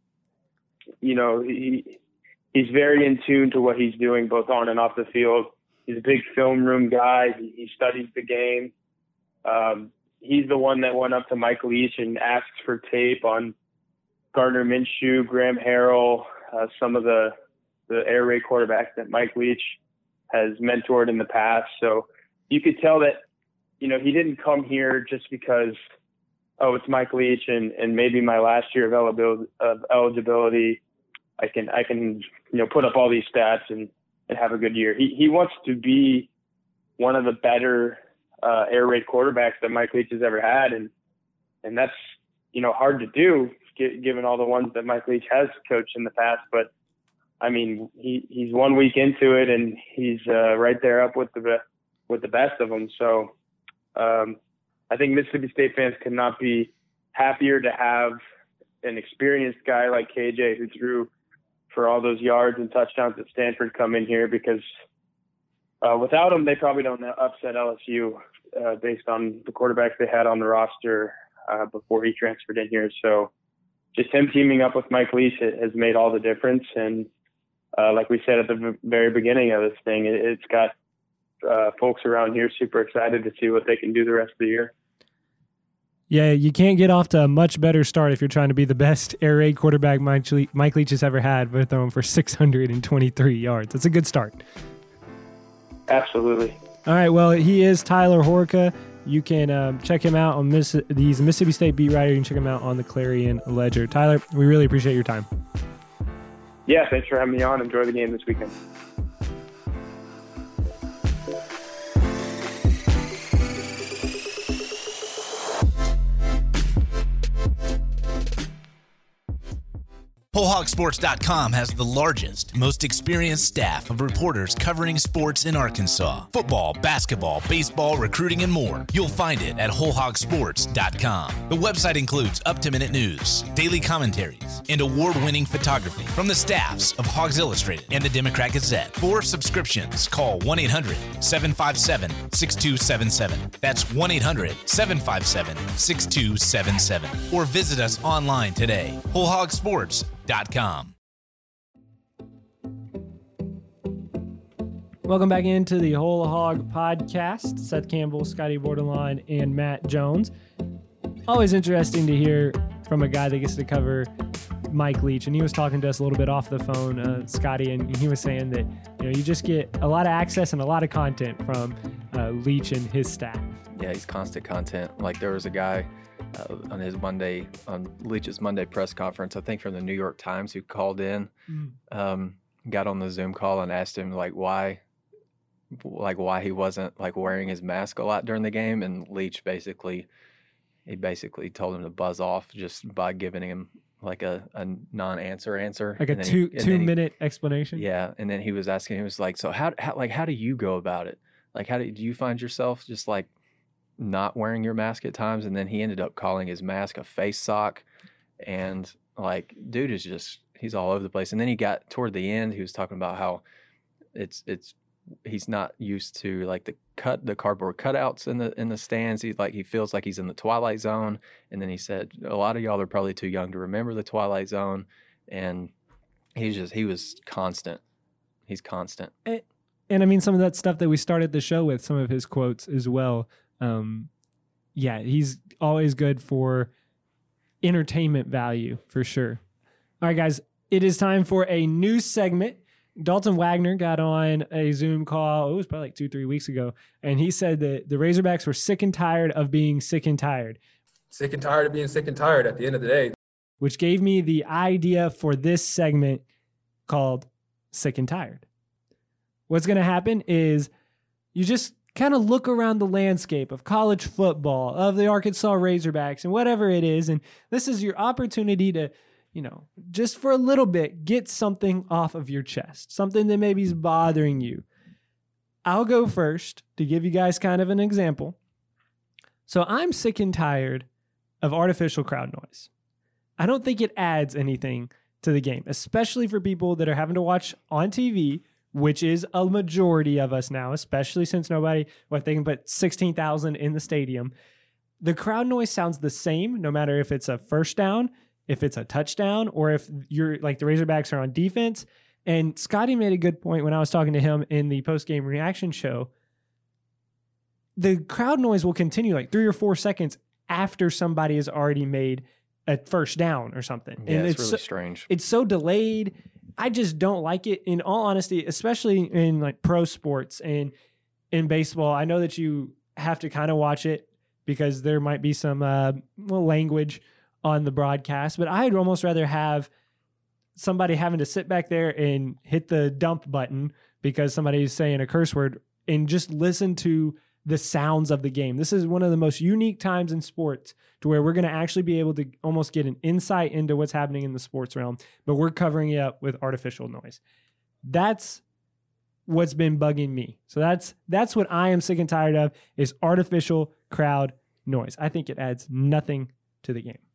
you know, he, he's very in tune to what he's doing both on and off the field. He's a big film room guy. He, he studies the game. Um, he's the one that went up to Mike Leach and asked for tape on Gardner Minshew, Graham Harrell, uh, some of the, the air raid quarterbacks that Mike Leach has mentored in the past. So you could tell that, you know, he didn't come here just because, oh, it's Mike Leach and, and maybe my last year of eligibility, of eligibility, I can, I can, you know, put up all these stats and, and have a good year. He he wants to be one of the better uh, air raid quarterbacks that Mike Leach has ever had, and and that's, you know, hard to do given all the ones that Mike Leach has coached in the past. But I mean, he he's one week into it, and he's uh, right there up with the with the best of them. So um, I think Mississippi State fans could not be happier to have an experienced guy like K J who threw for all those yards and touchdowns at Stanford come in here, because uh, without him, they probably don't upset L S U uh, based on the quarterbacks they had on the roster uh, before he transferred in here. So just him teaming up with Mike Leach has made all the difference. And uh, like we said at the very beginning of this thing, it, it's got uh, folks around here super excited to see what they can do the rest of the year. Yeah, you can't get off to a much better start if you're trying to be the best air raid quarterback Mike Leach has ever had by throwing for six hundred twenty-three yards. That's a good start. Absolutely. All right, well, he is Tyler Horka. You can um, check him out on Miss, he's a Mississippi State beat writer. You can check him out on the Clarion Ledger. Tyler, we really appreciate your time. Yeah, thanks for having me on. Enjoy the game this weekend. Whole Hog Sports dot com has the largest, most experienced staff of reporters covering sports in Arkansas. Football, basketball, baseball, recruiting, and more. You'll find it at Whole Hog Sports dot com. The website includes up-to-minute news, daily commentaries, and award-winning photography from the staffs of Hogs Illustrated and the Democrat Gazette. For subscriptions, call one eight hundred seven five seven six two seven seven. That's one eight hundred seven five seven six two seven seven. Or visit us online today, Whole Hog Sports dot com. Welcome back into the Whole Hog Podcast. Seth Campbell, Scotty Borderline, and Matt Jones. Always interesting to hear from a guy that gets to cover Mike Leach, and he was talking to us a little bit off the phone, uh, Scotty, and he was saying that, you know, you just get a lot of access and a lot of content from uh, Leach and his staff. Yeah, he's constant content. Like there was a guy Uh, on his Monday, on Leach's Monday press conference, I think from the New York Times, who called in, mm. um, got on the Zoom call and asked him like why, like why he wasn't like wearing his mask a lot during the game, and Leach basically, he basically told him to buzz off just by giving him like a, a non-answer answer, like a two he, two minute he, explanation. Yeah, and then he was asking, he was like, so how, how like how do you go about it? Like how do, do you find yourself just like not wearing your mask at times? And then he ended up calling his mask a face sock, and like dude is just he's all over the place. And then he got toward the end, he was talking about how it's it's he's not used to like the cut the cardboard cutouts in the in the stands. He like he feels like he's in the Twilight Zone. And then he said a lot of y'all are probably too young to remember the Twilight Zone. And he's just he was constant. He's constant. And, and I mean, some of that stuff that we started the show with, some of his quotes as well. Um, yeah, he's always good for entertainment value for sure. All right, guys, it is time for a new segment. Dalton Wagner got on a Zoom call, it was probably like two, three weeks ago, and he said that the Razorbacks were sick and tired of being sick and tired. Sick and tired of being sick and tired at the end of the day. Which gave me the idea for this segment called Sick and Tired. What's going to happen is you just kind of look around the landscape of college football, of the Arkansas Razorbacks, and whatever it is, and this is your opportunity to, you know, just for a little bit, get something off of your chest, something that maybe is bothering you. I'll go first to give you guys kind of an example. So I'm sick and tired of artificial crowd noise. I don't think it adds anything to the game, especially for people that are having to watch on T V, which is a majority of us now, especially since nobody, what they can put sixteen thousand in the stadium. The crowd noise sounds the same, no matter if it's a first down, if it's a touchdown, or if you're like the Razorbacks are on defense. And Scotty made a good point when I was talking to him in the post-game reaction show. The crowd noise will continue like three or four seconds after somebody has already made a first down or something. Yeah, and it's, it's really so, strange. It's so delayed. I just don't like it, in all honesty, especially in like pro sports and in baseball. I know that you have to kind of watch it because there might be some uh, well, language on the broadcast, but I'd almost rather have somebody having to sit back there and hit the dump button because somebody's saying a curse word and just listen to the sounds of the game. This is one of the most unique times in sports to where we're going to actually be able to almost get an insight into what's happening in the sports realm, but we're covering it up with artificial noise. That's what's been bugging me. So that's that's what I am sick and tired of, is artificial crowd noise. I think it adds nothing to the game.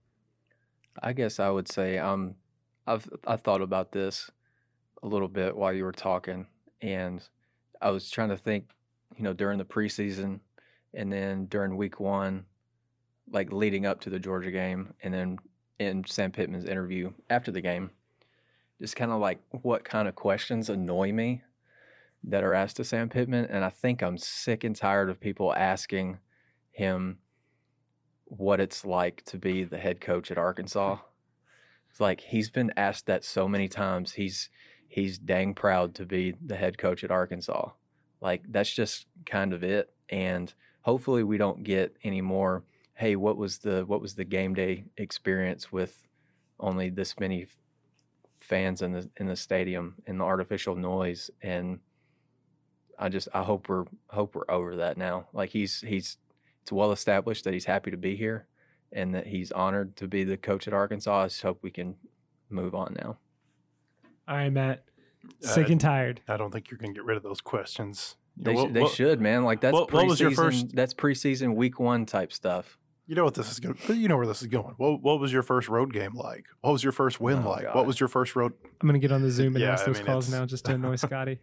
I guess I would say um, I've I thought about this a little bit while you were talking, and I was trying to think, you know, during the preseason and then during week one, like leading up to the Georgia game, and then in Sam Pittman's interview after the game, just kind of like what kind of questions annoy me that are asked to Sam Pittman. And I think I'm sick and tired of people asking him what it's like to be the head coach at Arkansas. It's like he's been asked that so many times. He's he's dang proud to be the head coach at Arkansas. Like that's just kind of it. And hopefully we don't get any more, hey, what was the what was the game day experience with only this many fans in the in the stadium and the artificial noise. And I just I hope we're hope we're over that now. Like he's he's it's well established that he's happy to be here and that he's honored to be the coach at Arkansas. I just hope we can move on now. All right, Matt. Sick Uh, and tired. I don't think you're going to get rid of those questions. You They, know, sh- what- they what- should, man. Like that's what- preseason. what was your first- That's preseason week one type stuff. You know what this is going. You know where this is going. What What was your first road game like? What was your first win Oh, like? God. What was your first road? I'm going to get on the Zoom and Yeah, ask I those mean, calls it's- now just to annoy Scotty.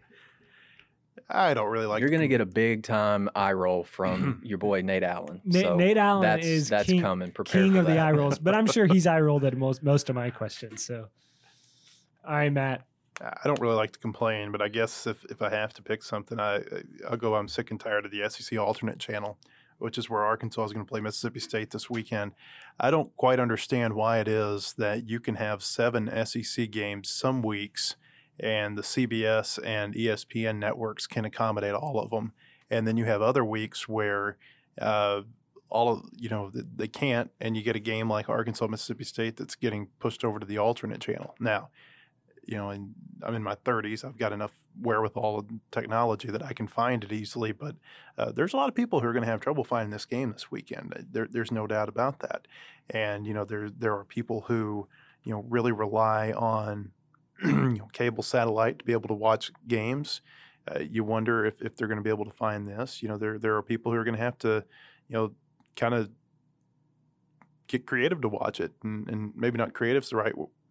I don't really like. You're going to get a big time eye roll from your boy Nate Allen. Nate, So Nate Allen that's, is that's king, coming. Prepare king for of the that. eye rolls, but I'm sure he's eye rolled at most most of my questions. So, all right, Matt. I don't really like to complain, but I guess if, if I have to pick something, I I'll go. I'm sick and tired of the S E C alternate channel, which is where Arkansas is going to play Mississippi State this weekend. I don't quite understand why it is that you can have seven S E C games some weeks, and the C B S and E S P N networks can accommodate all of them, and then you have other weeks where uh, all of you know they can't, and you get a game like Arkansas Mississippi State that's getting pushed over to the alternate channel now. You know, and I'm in my thirties. I've got enough wherewithal and technology that I can find it easily. But uh, there's a lot of people who are going to have trouble finding this game this weekend. There, there's no doubt about that. And you know, there there are people who you know really rely on you know cable satellite to be able to watch games. Uh, you wonder if, if they're going to be able to find this. You know, there there are people who are going to have to you know kind of get creative to watch it, and, and maybe not creative's the right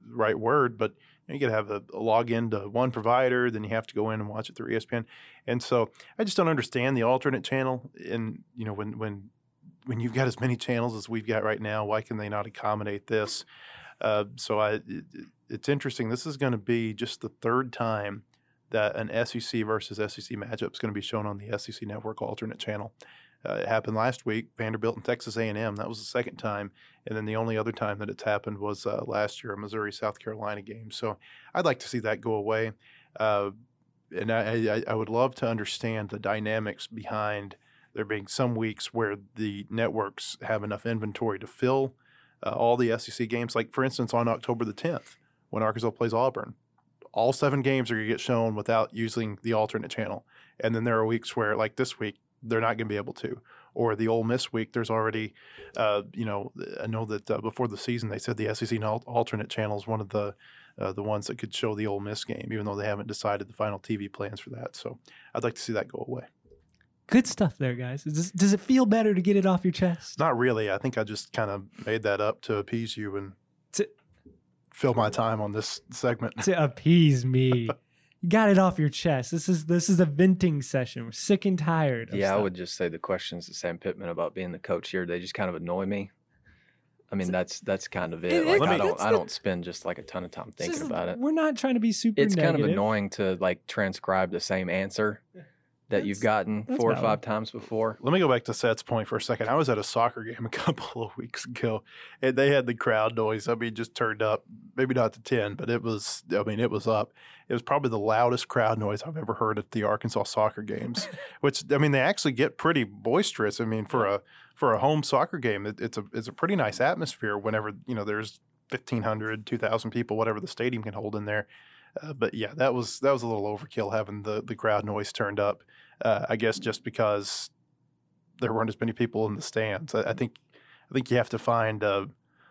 right word, but you, know, you got to have a, a login to one provider, then you have to go in and watch it through E S P N. And so I just don't understand the alternate channel. And, you know, when, when, when you've got as many channels as we've got right now, why can they not accommodate this? Uh, so I, it, it's interesting. This is going to be just the third time that an S E C versus S E C matchup is going to be shown on the S E C Network alternate channel. Uh, it happened last week, Vanderbilt and Texas A and M. That was the second time. And then the only other time that it's happened was uh, last year, a Missouri-South Carolina game. So I'd like to see that go away. Uh, and I, I, I would love to understand the dynamics behind there being some weeks where the networks have enough inventory to fill uh, all the S E C games. Like, for instance, on October the tenth, when Arkansas plays Auburn, all seven games are going to get shown without using the alternate channel. And then there are weeks where, like this week, they're not going to be able to. Or the Ole Miss week, there's already, uh, you know, I know that uh, before the season they said the S E C alternate channel is one of the uh, the ones that could show the Ole Miss game, even though they haven't decided the final T V plans for that. So I'd like to see that go away. Good stuff there, guys. Does, does it feel better to get it off your chest? Not really. I think I just kind of made that up to appease you and to fill my time on this segment. To appease me. You got it off your chest. This is this is a venting session. We're sick and tired. Of yeah, stuff. I would just say the questions to Sam Pittman about being the coach here, they just kind of annoy me. I mean, that's that's kind of it. it- Like, it- I don't that's I the- don't spend just like a ton of time thinking This is- about it. We're not trying to be super It's kind of negative. annoying to like transcribe the same answer that you've gotten that's four or valid. five times before. Let me go back to Seth's point for a second. I was at a soccer game a couple of weeks ago, and they had the crowd noise. I mean, just turned up, maybe not to ten, but it was, I mean, it was up. It was probably the loudest crowd noise I've ever heard at the Arkansas soccer games, which, I mean, they actually get pretty boisterous. I mean, for a for a home soccer game, it, it's a it's a pretty nice atmosphere whenever, you know, there's fifteen hundred, two thousand people, whatever the stadium can hold in there. Uh, but yeah, that was that was a little overkill having the, the crowd noise turned up. Uh, I guess just because there weren't as many people in the stands. I, I think I think you have to find a,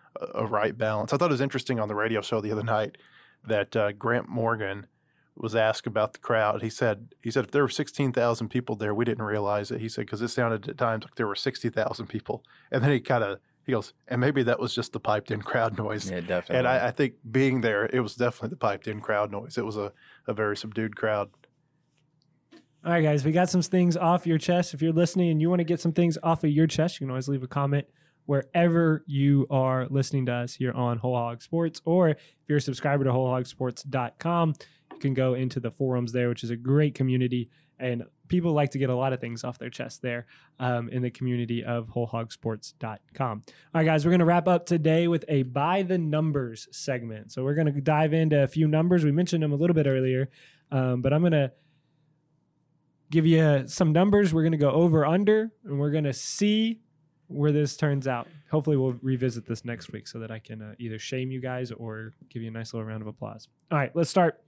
a right balance. I thought it was interesting on the radio show the other night that uh, Grant Morgan was asked about the crowd. He said he said if there were sixteen thousand people there, we didn't realize it. He said because it sounded at times like there were sixty thousand people, and then he kind of he goes, and maybe that was just the piped in crowd noise. Yeah, definitely. And I, I think being there, it was definitely the piped in crowd noise. It was a, a very subdued crowd. All right, guys, we got some things off your chest. If you're listening and you want to get some things off of your chest, you can always leave a comment wherever you are listening to us here on Whole Hog Sports. Or if you're a subscriber to whole hog sports dot com, you can go into the forums there, which is a great community. And people like to get a lot of things off their chest there um, in the community of whole hog sports dot com. All right, guys, we're going to wrap up today with a By the Numbers segment. So we're going to dive into a few numbers. We mentioned them a little bit earlier, um, but I'm going to give you some numbers. We're going to go over under, and we're going to see where this turns out. Hopefully we'll revisit this next week so that I can uh, either shame you guys or give you a nice little round of applause. All right, let's start.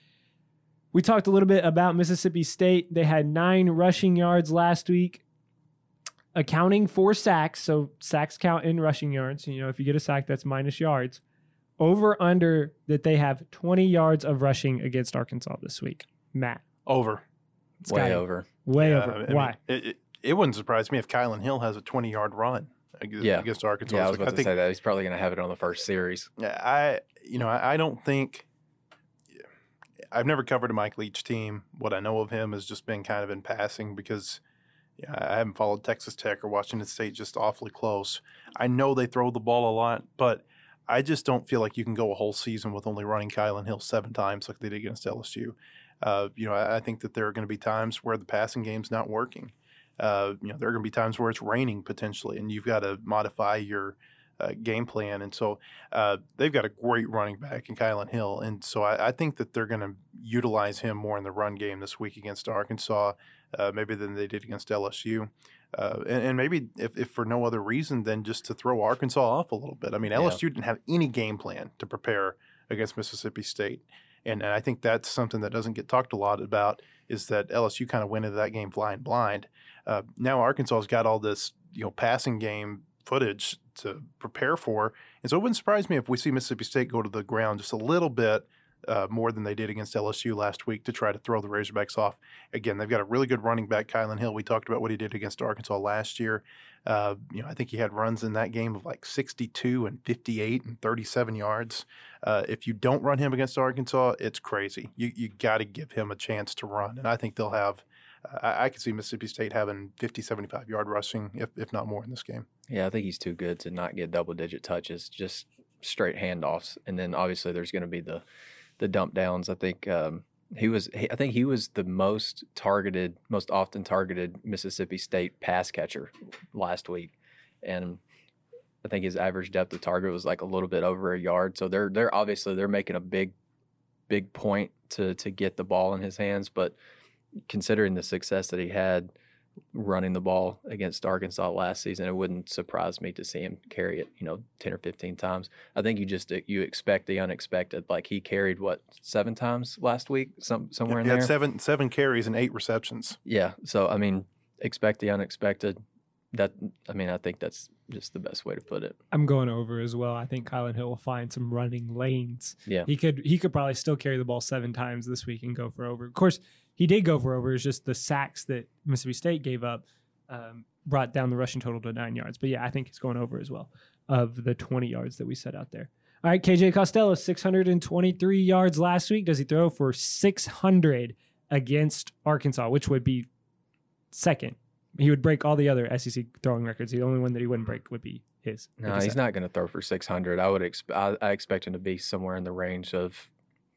We talked a little bit about Mississippi State. They had nine rushing yards last week, accounting for sacks. So sacks count in rushing yards. You know, if you get a sack, that's minus yards. Over under that they have twenty yards of rushing against Arkansas this week. Matt. Over. Way Scotty. over. Way Yeah, over. I mean, Why? It, it, it wouldn't surprise me if Kylan Hill has a twenty-yard run against, Yeah. against Arkansas. Yeah, I was Like, about to think, say that. He's probably going to have it on the first series. Yeah, I you know I, I don't think I've never covered a Mike Leach team. What I know of him has just been kind of in passing because yeah, I haven't followed Texas Tech or Washington State just awfully close. I know they throw the ball a lot, but I just don't feel like you can go a whole season with only running Kylan Hill seven times like they did against L S U. Uh, you know, I, I think that there are going to be times where the passing game's not working. Uh, you know, there are going to be times where it's raining potentially, and you've got to modify your uh, game plan. And so uh, they've got a great running back in Kylan Hill, and so I, I think that they're going to utilize him more in the run game this week against Arkansas, uh, maybe than they did against L S U. Uh, and, and maybe if, if for no other reason than just to throw Arkansas off a little bit. I mean, L S U didn't have any game plan to prepare against Mississippi State. And, and I think that's something that doesn't get talked a lot about is that L S U kind of went into that game flying blind. Uh, now Arkansas's got all this, you know, passing game footage to prepare for. And so it wouldn't surprise me if we see Mississippi State go to the ground just a little bit uh, more than they did against L S U last week to try to throw the Razorbacks off. Again, they've got a really good running back, Kylan Hill. We talked about what he did against Arkansas last year. Uh, you know, I think he had runs in that game of like sixty-two and fifty-eight and thirty-seven yards. Uh, if you don't run him against Arkansas, it's crazy. You you got to give him a chance to run, and I think they'll have. Uh, I, I could see Mississippi State having fifty, seventy-five yard rushing, if if not more, in this game. Yeah, I think he's too good to not get double digit touches, just straight handoffs, and then obviously there's going to be the the dump downs. I think. Um, He was. He, I think he was the most targeted, most often targeted Mississippi State pass catcher last week, and I think his average depth of target was like a little bit over a yard. So they're they're obviously they're making a big, big point to to get the ball in his hands. But considering the success that he had running the ball against Arkansas last season, it wouldn't surprise me to see him carry it, you know, ten or fifteen times. I think you just you expect the unexpected. Like he carried what seven times last week, some somewhere yeah, in he there. had seven seven carries and eight receptions. Yeah, so I mean, expect the unexpected. That I mean, I think that's just the best way to put it. I'm going over as well. I think Kylan Hill will find some running lanes. Yeah, he could he could probably still carry the ball seven times this week and go for over. Of course, he did go for over. It's just the sacks that Mississippi State gave up um, brought down the rushing total to nine yards. But yeah, I think he's going over as well of the twenty yards that we set out there. All right, K J Costello, six hundred twenty-three yards last week. Does he throw for six hundred against Arkansas, which would be second? He would break all the other S E C throwing records. The only one that he wouldn't break would be his. No, he's not going to throw for six hundred. I would exp- I, I expect him to be somewhere in the range of,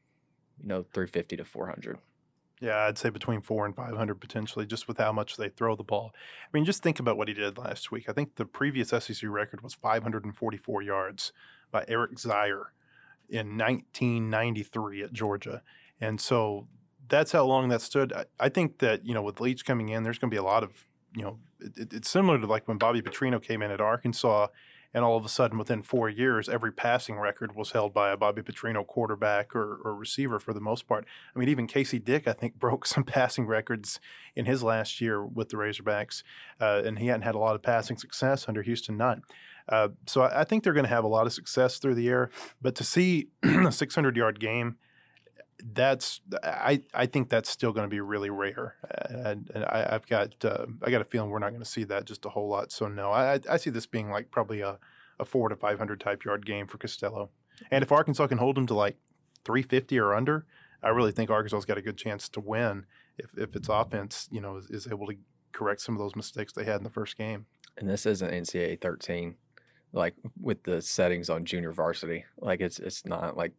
you know, three fifty to four hundred. Yeah, I'd say between four and five hundred potentially, just with how much they throw the ball. I mean, just think about what he did last week. I think the previous S E C record was five hundred forty-four yards by Eric Zier in nineteen ninety-three at Georgia. And so that's how long that stood. I, I think that, you know, with Leach coming in, there's going to be a lot of, you know, it, it's similar to like when Bobby Petrino came in at Arkansas, and all of a sudden within four years, every passing record was held by a Bobby Petrino quarterback or, or receiver for the most part. I mean, even Casey Dick, I think, broke some passing records in his last year with the Razorbacks, uh, and he hadn't had a lot of passing success under Houston Nutt. Uh, so I, I think they're going to have a lot of success through the air. But to see a six hundred yard game, that's I, I think that's still going to be really rare, and, and I, I've got uh, I got a feeling we're not going to see that just a whole lot. So no, I I see this being like probably a, a four to five hundred type yard game for Costello, and if Arkansas can hold him to like three fifty or under, I really think Arkansas's got a good chance to win if if its offense, you know, is, is able to correct some of those mistakes they had in the first game. And this isn't N C double A thirteen, like with the settings on junior varsity. Like it's it's not like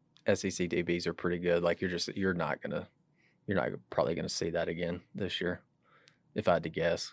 S E C D Bs are pretty good. Like you're just you're not gonna you're not probably gonna see that again this year, if I had to guess.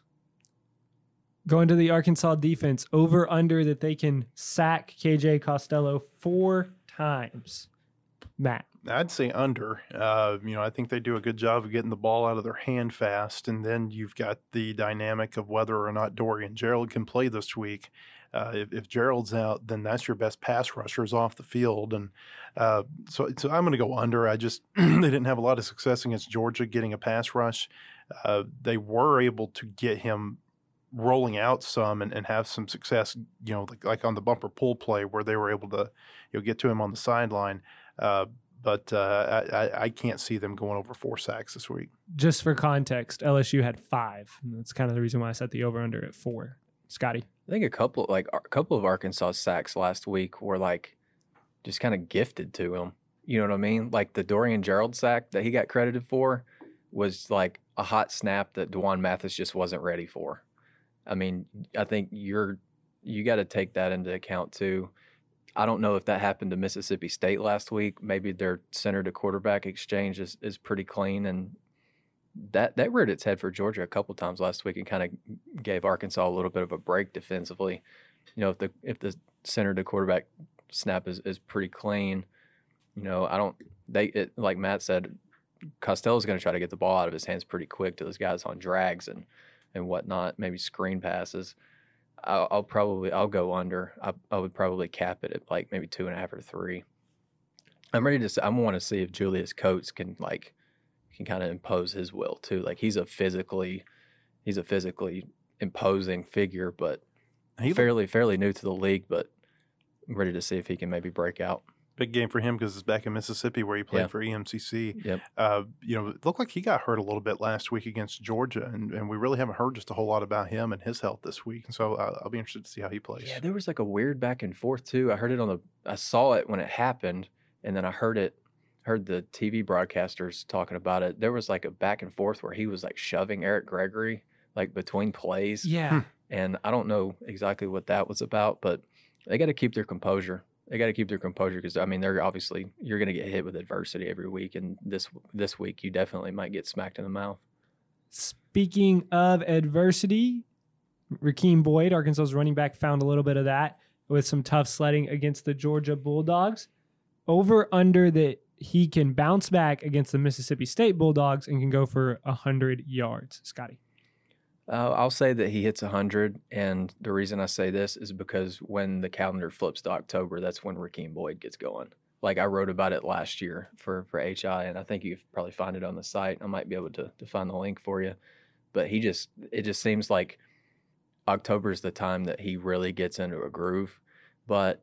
Going to the Arkansas defense, over under that they can sack K J Costello four times. Matt. I'd say under. Uh, you know, I think they do a good job of getting the ball out of their hand fast, and then you've got the dynamic of whether or not Dorian Gerald can play this week. Uh, if, if Gerald's out, then that's your best pass rushers off the field, and uh, so so I'm going to go under. I just they didn't have a lot of success against Georgia getting a pass rush. Uh, they were able to get him rolling out some and, and have some success. You know, like, like on the bumper pull play where they were able to you know get to him on the sideline. Uh, But uh, I, I can't see them going over four sacks this week. Just for context, L S U had five. And that's kind of the reason why I set the over-under at four. Scotty? I think a couple, like a couple of Arkansas sacks last week were like just kind of gifted to him. You know what I mean? Like the Dorian Gerald sack that he got credited for was like a hot snap that DeJuan Mathis just wasn't ready for. I mean, I think you're you got to take that into account too. I don't know if that happened to Mississippi State last week. Maybe their center to quarterback exchange is, is pretty clean, and that that reared its head for Georgia a couple times last week and kind of gave Arkansas a little bit of a break defensively. You know, if the if the center to quarterback snap is, is pretty clean, you know, I don't they it, like Matt said, Costello's going to try to get the ball out of his hands pretty quick to those guys on drags and and whatnot, maybe screen passes. I'll, I'll probably I'll go under. I, I would probably cap it at like maybe two and a half or three. I'm ready to. I want to see if Julius Coates can like can kind of impose his will too. Like he's a physically he's a physically imposing figure, but he fairly fairly new to the league. But I'm ready to see if he can maybe break out. Big game for him because it's back in Mississippi where he played Yeah. for E M C C. Yep. Uh, you know, it looked like he got hurt a little bit last week against Georgia, and, and we really haven't heard just a whole lot about him and his health this week. And so uh, I'll be interested to see how he plays. Yeah, there was like a weird back and forth too. I heard it on the, I saw it when it happened, and then I heard it, heard the T V broadcasters talking about it. There was like a back and forth where he was like shoving Eric Gregory like between plays. Yeah. And I don't know exactly what that was about, but they got to keep their composure. They got to keep their composure because, I mean, they're obviously, you're going to get hit with adversity every week. And this this week, you definitely might get smacked in the mouth. Speaking of adversity, Rakeem Boyd, Arkansas's running back, found a little bit of that with some tough sledding against the Georgia Bulldogs. Over under that he can bounce back against the Mississippi State Bulldogs and can go for one hundred yards. Scotty. Uh, I'll say that he hits one hundred, and the reason I say this is because when the calendar flips to October, that's when Rakeem Boyd gets going. Like I wrote about it last year for, for H I, and I think you can probably find it on the site. I might be able to, to find the link for you. But he just, it just seems like October is the time that he really gets into a groove. But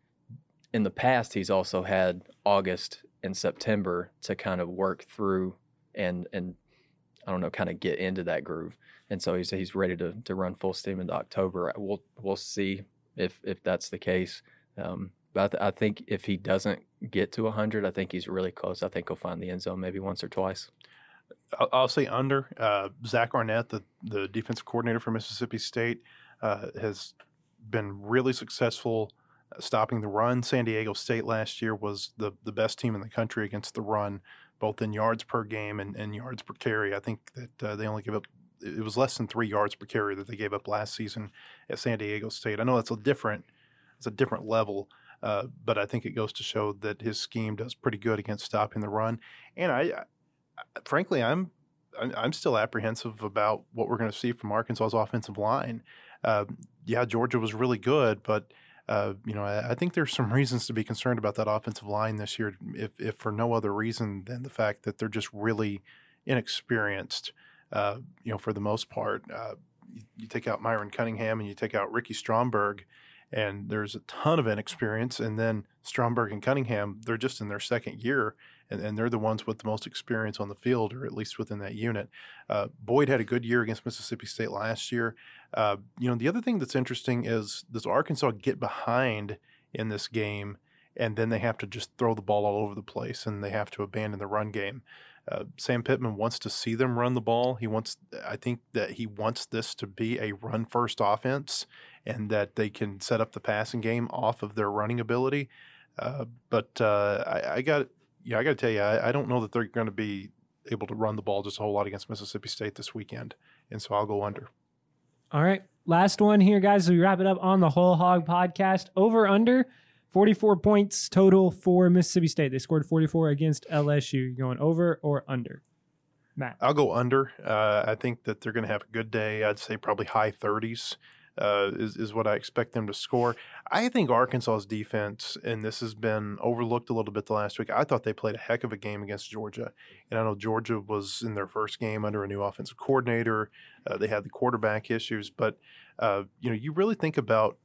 in the past, he's also had August and September to kind of work through and, and I don't know, kind of get into that groove. And so he's he's ready to to run full steam into October. We'll we'll see if if that's the case. Um, but I, th- I think if he doesn't get to one hundred, I think he's really close. I think he'll find the end zone maybe once or twice. I'll, I'll say under. Uh, Zach Arnett, the, the defensive coordinator for Mississippi State, uh, has been really successful stopping the run. San Diego State last year was the, the best team in the country against the run, both in yards per game and, and yards per carry. I think that uh, they only give up it was less than three yards per carry that they gave up last season at San Diego State. I know that's a different, it's a different level, uh, but I think it goes to show that his scheme does pretty good against stopping the run. And I, I frankly, I'm, I'm still apprehensive about what we're going to see from Arkansas's offensive line. Uh, yeah, Georgia was really good, but uh, you know, I, I think there's some reasons to be concerned about that offensive line this year, if, if for no other reason than the fact that they're just really inexperienced. Uh, you know, for the most part, uh, you, you take out Myron Cunningham and you take out Ricky Stromberg, and there's a ton of inexperience. And then Stromberg and Cunningham, they're just in their second year, and, and they're the ones with the most experience on the field, or at least within that unit. Uh, Boyd had a good year against Mississippi State last year. Uh, you know, the other thing that's interesting is does Arkansas get behind in this game, and then they have to just throw the ball all over the place, and they have to abandon the run game. Uh, Sam Pittman wants to see them run the ball. He wants, I think that he wants this to be a run-first offense, and that they can set up the passing game off of their running ability. Uh, but uh, I, I got, yeah, I got to tell you, I, I don't know that they're going to be able to run the ball just a whole lot against Mississippi State this weekend, and so I'll go under. All right, last one here, guys. As we wrap it up on the Whole Hog Podcast. Over under. forty-four points total for Mississippi State. They scored forty-four against L S U. You going over or under? Matt? I'll go under. Uh, I think that they're going to have a good day. I'd say probably high thirties uh, is, is what I expect them to score. I think Arkansas's defense, and this has been overlooked a little bit the last week, I thought they played a heck of a game against Georgia. And I know Georgia was in their first game under a new offensive coordinator. Uh, they had the quarterback issues. But, uh, you know, you really think about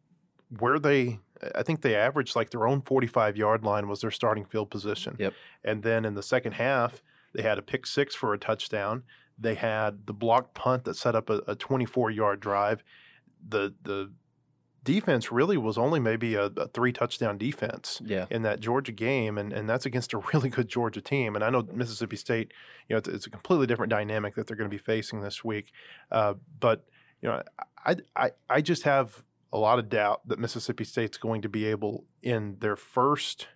where they – I think they averaged like their own forty-five-yard line was their starting field position. Yep. And then in the second half, they had a pick six for a touchdown. They had the blocked punt that set up a, a twenty-four-yard drive. The the defense really was only maybe a, a three-touchdown defense yeah. in that Georgia game, and, and that's against a really good Georgia team. And I know Mississippi State, you know, it's, it's a completely different dynamic that they're going to be facing this week. Uh, but, you know, I, I, I just have – a lot of doubt that Mississippi State's going to be able, in their first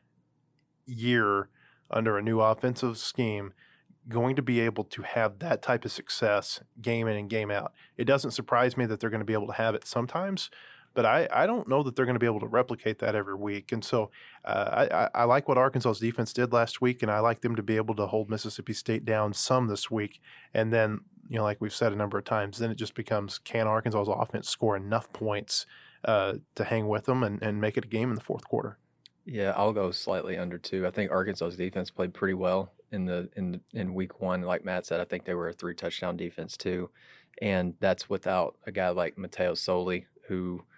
year under a new offensive scheme, going to be able to have that type of success game in and game out. It doesn't surprise me that they're going to be able to have it sometimes, but I, I don't know that they're going to be able to replicate that every week. And so uh, I, I like what Arkansas's defense did last week, and I like them to be able to hold Mississippi State down some this week. And then, you know, like we've said a number of times, then it just becomes, can Arkansas's offense score enough points uh, to hang with them and, and make it a game in the fourth quarter? Yeah, I'll go slightly under two. I think Arkansas's defense played pretty well in the in in week one. Like Matt said, I think they were a three touchdown defense too, and that's without a guy like Mateo Soli, who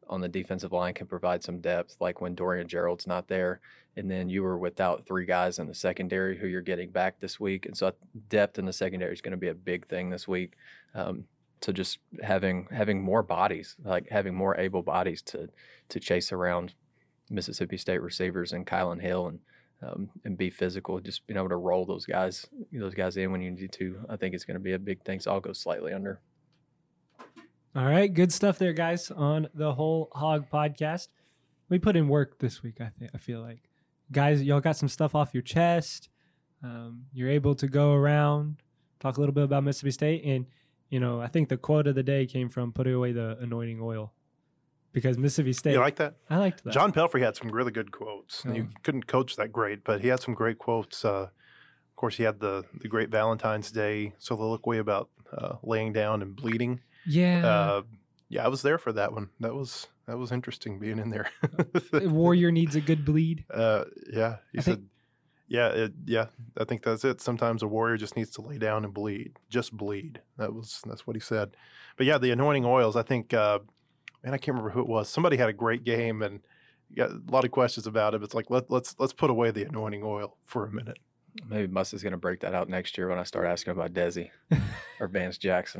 on the defensive line can provide some depth, like when Dorian Gerald's not there. And then you were without three guys in the secondary who you're getting back this week. And so depth in the secondary is going to be a big thing this week. Um, so just having having more bodies, like having more able bodies to to chase around Mississippi State receivers and Kylan Hill and um, and be physical, just being able to roll those guys those guys in when you need to, I think it's going to be a big thing. So I'll go slightly under. All right, good stuff there, guys, on the Whole Hog Podcast. We put in work this week, I think. I feel like. Guys, y'all got some stuff off your chest. Um, you're able to go around, talk a little bit about Mississippi State. And, you know, I think the quote of the day came from putting away the anointing oil. Because Mississippi State. You like that? I liked that. John Pelfrey had some really good quotes. Oh. You couldn't coach that great, but he had some great quotes. Uh, of course, he had the, the great Valentine's Day soliloquy about uh, laying down and bleeding. Yeah. Uh, yeah, I was there for that one. That was that was interesting being in there. Warrior needs a good bleed. Uh, yeah, he I said, think- yeah, it, yeah. I think that's it. Sometimes a warrior just needs to lay down and bleed, just bleed. That was that's what he said. But yeah, the anointing oils. I think, uh, man, I can't remember who it was. Somebody had a great game and got a lot of questions about it. But it's like let, let's let's put away the anointing oil for a minute. Maybe Muss is going to break that out next year when I start asking about Desi or Vance Jackson.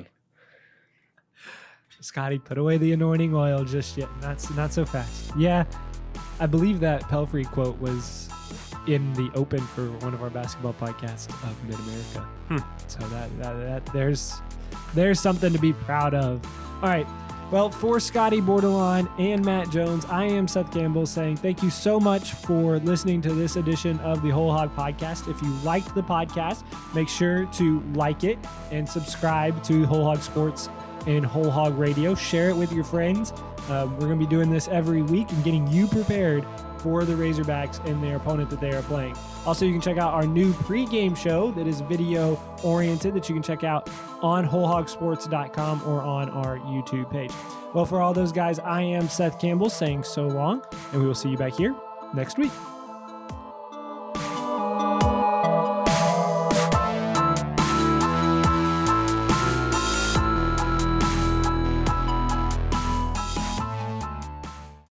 Scotty, put away the anointing oil just yet. Not, not so fast. Yeah, I believe that Pelfrey quote was in the open for one of our basketball podcasts of Mid-America. Hmm. So that, that, that there's there's something to be proud of. All right. Well, for Scotty Bordelon and Matt Jones, I am Seth Campbell saying thank you so much for listening to this edition of the Whole Hog Podcast. If you liked the podcast, make sure to like it and subscribe to Whole Hog Sports and Whole Hog Radio. Share it with your friends. Uh, we're going to be doing this every week and getting you prepared for the Razorbacks and their opponent that they are playing. Also, you can check out our new pregame show that is video oriented that you can check out on whole hog sports dot com or on our YouTube page. Well, for all those guys, I am Seth Campbell saying so long, and we will see you back here next week.